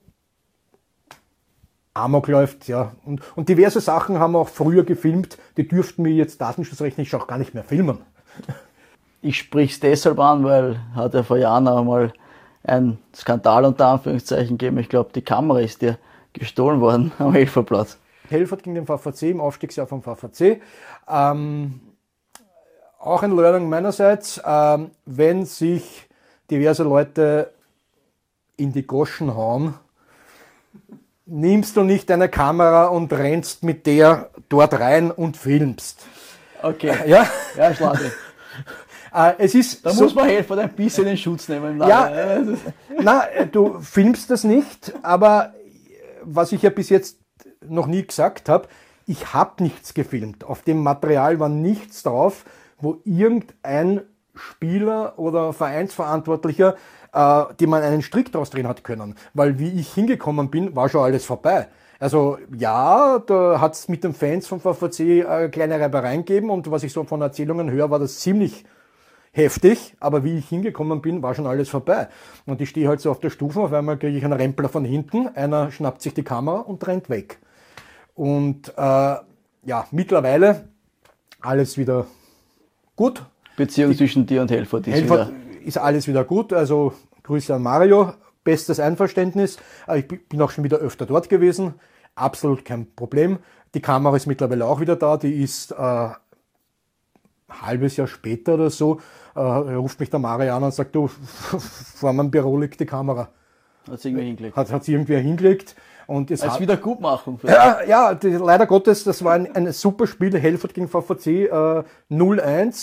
Amok läuft, ja, und, und diverse Sachen haben wir auch früher gefilmt, die dürften wir jetzt datenschutzrechtlich auch gar nicht mehr filmen. Ich sprich's deshalb an, weil hat ja vor Jahren einmal ein Skandal unter Anführungszeichen gegeben. Ich glaube, die Kamera ist dir gestohlen worden am Helferplatz. Helfert gegen den V V C im Aufstiegsjahr vom V V C. Ähm, auch ein Learning meinerseits, ähm, wenn sich diverse Leute in die Goschen hauen, nimmst du nicht deine Kamera und rennst mit der dort rein und filmst. Okay. Ja, ja, Schlade. Äh, es ist da so, muss man helfen, ein bisschen in Schutz nehmen. Ja, na, du filmst das nicht, aber was ich ja bis jetzt noch nie gesagt habe, ich habe nichts gefilmt. Auf dem Material war nichts drauf, wo irgendein Spieler oder Vereinsverantwortlicher äh, die man einen Strick draus drehen hat können. Weil wie ich hingekommen bin, war schon alles vorbei. Also ja, da hat es mit den Fans vom V V C äh, kleine Reibereien gegeben und was ich so von Erzählungen höre, war das ziemlich heftig, aber wie ich hingekommen bin, war schon alles vorbei. Und ich stehe halt so auf der Stufe, auf einmal kriege ich einen Rempler von hinten, einer schnappt sich die Kamera und rennt weg. Und äh, ja, mittlerweile alles wieder gut. Beziehung die, zwischen dir und Helfert ist Helfert wieder... ist alles wieder gut, also Grüße an Mario, bestes Einverständnis. Ich bin auch schon wieder öfter dort gewesen, absolut kein Problem. Die Kamera ist mittlerweile auch wieder da, die ist äh, ein halbes Jahr später oder so, äh, ruft mich der Mario an und sagt, du, vor meinem Büro liegt die Kamera. Hat sie irgendwie hingelegt. Hat, hat sie irgendwie hingelegt. Und es Als hat, Wiedergutmachung. Ja, ja die, leider Gottes, das war ein, ein super Spiel, Helfert gegen V V C äh, null eins.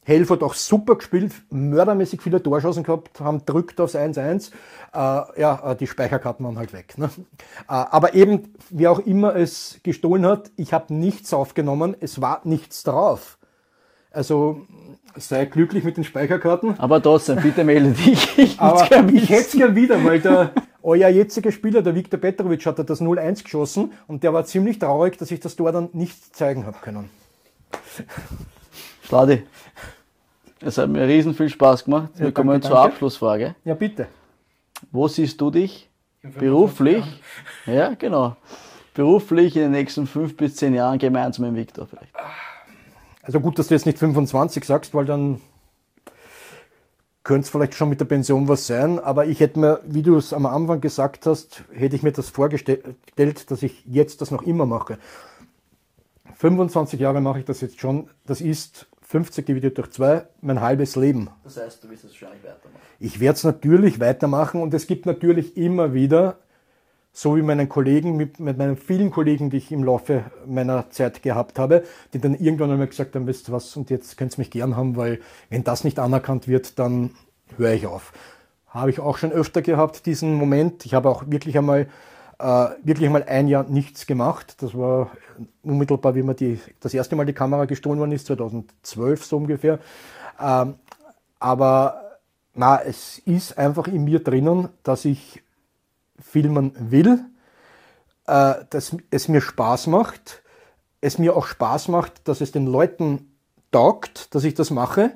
Helf hat auch super gespielt, mördermäßig viele Torschancen gehabt, haben drückt aufs eins eins. Äh, ja, die Speicherkarten waren halt weg. Ne? Äh, aber eben, wie auch immer es gestohlen hat, ich habe nichts aufgenommen, es war nichts drauf. Also sei glücklich mit den Speicherkarten. Aber trotzdem, bitte melde dich. Ich aber ich hätte es gern wieder, weil der euer jetziger Spieler, der Viktor Petrovic, hat das null eins geschossen und der war ziemlich traurig, dass ich das Tor dann nicht zeigen habe können. Sladi, es hat mir riesen viel Spaß gemacht. Wir Ja, kommen danke, zur danke. Abschlussfrage. Ja, bitte. Wo siehst du dich beruflich? Ja, genau. Beruflich in den nächsten fünf bis zehn Jahren gemeinsam mit Viktor vielleicht. Also gut, dass du jetzt nicht fünfundzwanzig sagst, weil dann könnte es vielleicht schon mit der Pension was sein. Aber ich hätte mir, wie du es am Anfang gesagt hast, hätte ich mir das vorgestellt, dass ich jetzt das noch immer mache. fünfundzwanzig Jahre mache ich das jetzt schon. Das ist fünfzig dividiert durch zwei, mein halbes Leben. Das heißt, du wirst es wahrscheinlich weitermachen. Ich werde es natürlich weitermachen und es gibt natürlich immer wieder, so wie meinen Kollegen, mit, mit meinen vielen Kollegen, die ich im Laufe meiner Zeit gehabt habe, die dann irgendwann einmal gesagt haben, wisst ihr was, und jetzt könnt ihr mich gern haben, weil wenn das nicht anerkannt wird, dann höre ich auf. Habe ich auch schon öfter gehabt, diesen Moment. Ich habe auch wirklich einmal, äh, wirklich einmal ein Jahr nichts gemacht. Das war unmittelbar, wie mir die, das erste Mal die Kamera gestohlen worden ist, zweitausendzwölf so ungefähr. Ähm, aber na, es ist einfach in mir drinnen, dass ich filmen will, äh, dass es mir Spaß macht, es mir auch Spaß macht, dass es den Leuten taugt, dass ich das mache.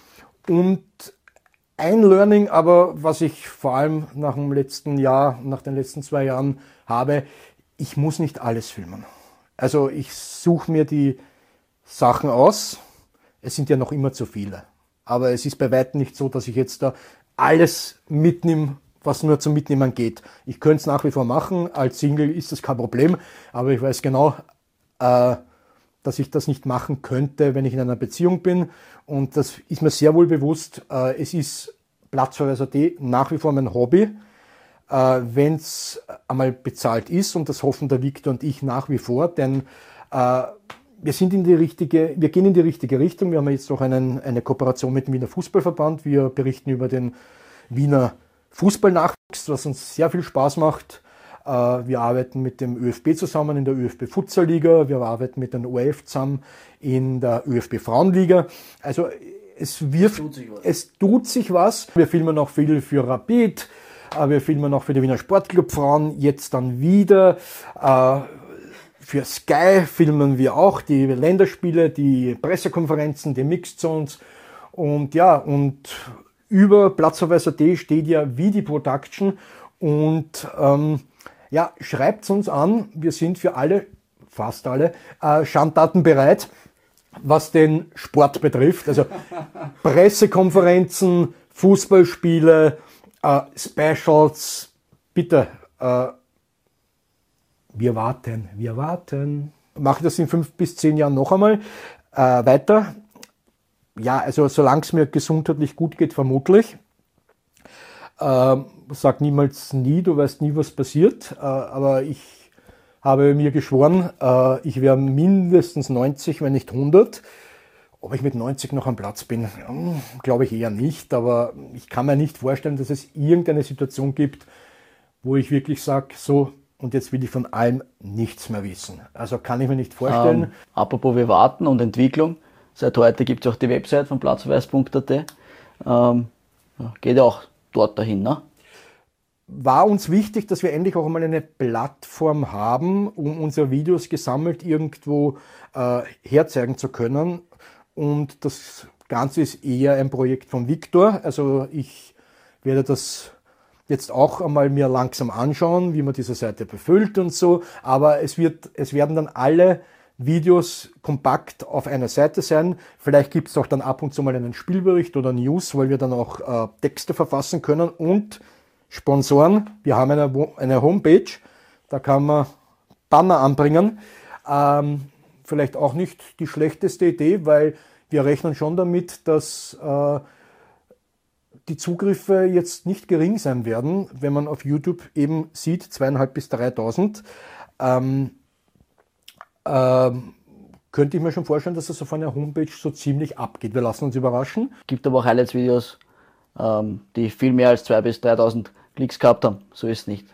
Und ein Learning aber, was ich vor allem nach dem letzten Jahr, nach den letzten zwei Jahren habe, ich muss nicht alles filmen. Also ich suche mir die Sachen aus, es sind ja noch immer zu viele. Aber es ist bei weitem nicht so, dass ich jetzt da alles mitnehme, was nur zum Mitnehmen geht. Ich könnte es nach wie vor machen, als Single ist das kein Problem, aber ich weiß genau, äh, dass ich das nicht machen könnte, wenn ich in einer Beziehung bin. Und das ist mir sehr wohl bewusst. Äh, es ist Platzverweis.at nach wie vor mein Hobby. Äh, wenn es einmal bezahlt ist, und das hoffen der Viktor und ich nach wie vor, denn äh, wir sind in die richtige, wir gehen in die richtige Richtung. Wir haben jetzt auch einen, eine Kooperation mit dem Wiener Fußballverband. Wir berichten über den Wiener Fußballnachwuchs, was uns sehr viel Spaß macht. Wir arbeiten mit dem ÖFB zusammen in der ÖFB Futsal Liga. Wir arbeiten mit den O R F zusammen in der ÖFB Frauenliga. Also es wirft, es tut sich was. Es tut sich was. Wir filmen auch viel für Rapid. Wir filmen auch für die Wiener Sportclub Frauen. Jetzt dann wieder. Für Sky filmen wir auch die Länderspiele, die Pressekonferenzen, die Mixed Zones. Und ja, und über Platzverweis.at steht ja wie die Production. Und ähm, ja, schreibt uns an. Wir sind für alle, fast alle, äh, Schandtaten bereit, was den Sport betrifft. Also Pressekonferenzen, Fußballspiele, äh, Specials. Bitte, äh, wir warten, wir warten. Mache das in fünf bis zehn Jahren noch einmal äh, weiter. Ja, also solange es mir gesundheitlich gut geht, vermutlich. Äh, sag niemals nie, du weißt nie, was passiert. Äh, aber ich habe mir geschworen, äh, ich wäre mindestens neunzig, wenn nicht hundert. Ob ich mit neunzig noch am Platz bin, hm, glaube ich eher nicht. Aber ich kann mir nicht vorstellen, dass es irgendeine Situation gibt, wo ich wirklich sage, so, und jetzt will ich von allem nichts mehr wissen. Also kann ich mir nicht vorstellen. Ähm, apropos wir warten und Entwicklung. Seit heute gibt es auch die Website von platzverweis punkt at. Ähm, ja, geht ja auch dort dahin, ne? War uns wichtig, dass wir endlich auch einmal eine Plattform haben, um unsere Videos gesammelt irgendwo äh, herzeigen zu können. Und das Ganze ist eher ein Projekt von Viktor. Also ich werde das jetzt auch einmal mir langsam anschauen, wie man diese Seite befüllt und so. Aber es wird, es werden dann alle Videos kompakt auf einer Seite sein. Vielleicht gibt es auch dann ab und zu mal einen Spielbericht oder News, weil wir dann auch äh, Texte verfassen können. Und Sponsoren, wir haben eine, eine Homepage, da kann man Banner anbringen. Ähm, vielleicht auch nicht die schlechteste Idee, weil wir rechnen schon damit, dass äh, die Zugriffe jetzt nicht gering sein werden, wenn man auf YouTube eben sieht, zweieinhalb bis dreitausend. Ähm, ähm, könnte ich mir schon vorstellen, dass das auf einer Homepage so ziemlich abgeht. Wir lassen uns überraschen. Gibt aber auch Highlights-Videos, ähm, die viel mehr als zweitausend bis dreitausend Klicks gehabt haben. So ist es nicht.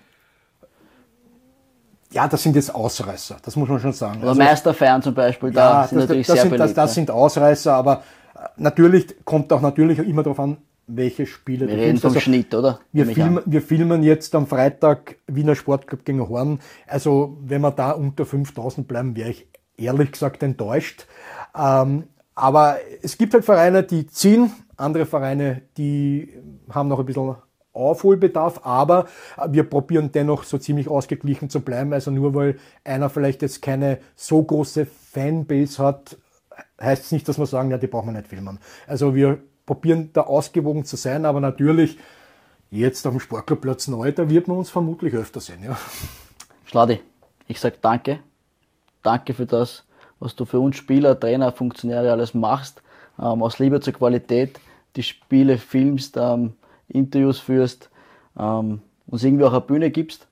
Ja, das sind jetzt Ausreißer, das muss man schon sagen. Oder also, Meisterfeiern zum Beispiel, da ja, sind das, natürlich das sehr sind, beliebt. Das, das sind Ausreißer, aber natürlich kommt auch natürlich immer darauf an, welche Spiele wir reden vom also, Schnitt, oder? Wir filmen, wir filmen jetzt am Freitag Wiener Sportclub gegen Horn. Also wenn wir da unter fünftausend bleiben, wäre ich ehrlich gesagt enttäuscht. Ähm, aber es gibt halt Vereine, die ziehen, andere Vereine, die haben noch ein bisschen Aufholbedarf, aber wir probieren dennoch so ziemlich ausgeglichen zu bleiben. Also nur weil einer vielleicht jetzt keine so große Fanbase hat, heißt es nicht, dass wir sagen, ja, die brauchen wir nicht filmen. Also wir probieren da ausgewogen zu sein, aber natürlich jetzt auf dem Sportclubplatz neu, da wird man uns vermutlich öfter sehen. Ja. Schladi, ich sage danke. Danke für das, was du für uns Spieler, Trainer, Funktionäre alles machst. Ähm, aus Liebe zur Qualität, die Spiele filmst, ähm, Interviews führst, ähm, uns irgendwie auch eine Bühne gibst.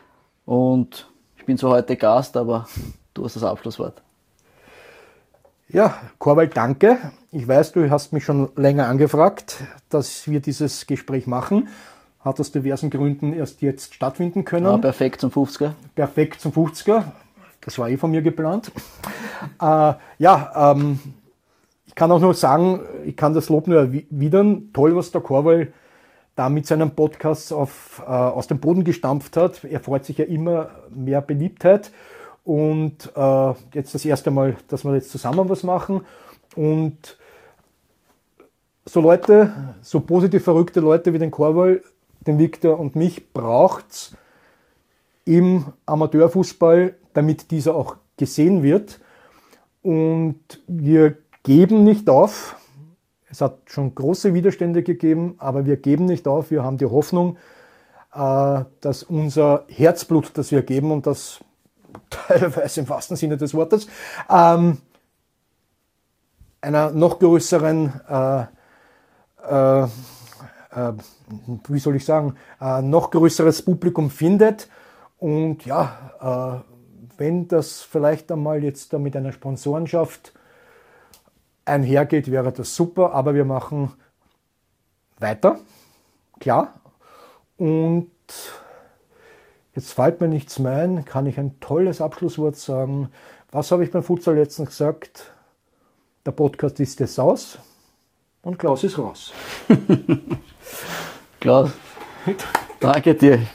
Und ich bin zwar heute Gast, aber du hast das Abschlusswort. Ja, Korwald, danke. Ich weiß, du hast mich schon länger angefragt, dass wir dieses Gespräch machen. Hat aus diversen Gründen erst jetzt stattfinden können. Ja, perfekt zum fünfziger. Perfekt zum fünfziger. Das war eh von mir geplant. äh, ja, ähm, ich kann auch nur sagen, ich kann das Lob nur erwidern. Toll, was der Korwald da mit seinem Podcast auf, äh, aus dem Boden gestampft hat. Er freut sich ja immer mehr Beliebtheit. Und äh, jetzt das erste Mal, dass wir jetzt zusammen was machen. Und so Leute, so positiv verrückte Leute wie den Korwald, den Viktor und mich braucht's im Amateurfußball, damit dieser auch gesehen wird. Und wir geben nicht auf. Es hat schon große Widerstände gegeben, aber wir geben nicht auf. Wir haben die Hoffnung, äh, dass unser Herzblut, das wir geben, und das teilweise im wahrsten Sinne des Wortes, ähm, einer noch größeren, äh, äh, äh, wie soll ich sagen, äh, noch größeres Publikum findet. Und ja, äh, wenn das vielleicht einmal jetzt da mit einer Sponsorenschaft einhergeht, wäre das super, aber wir machen weiter, klar. Und jetzt fällt mir nichts mehr ein, kann ich ein tolles Abschlusswort sagen. Was habe ich beim Futsal letztens gesagt? Der Podcast ist jetzt aus und Klaus ist raus. Klaus, danke dir.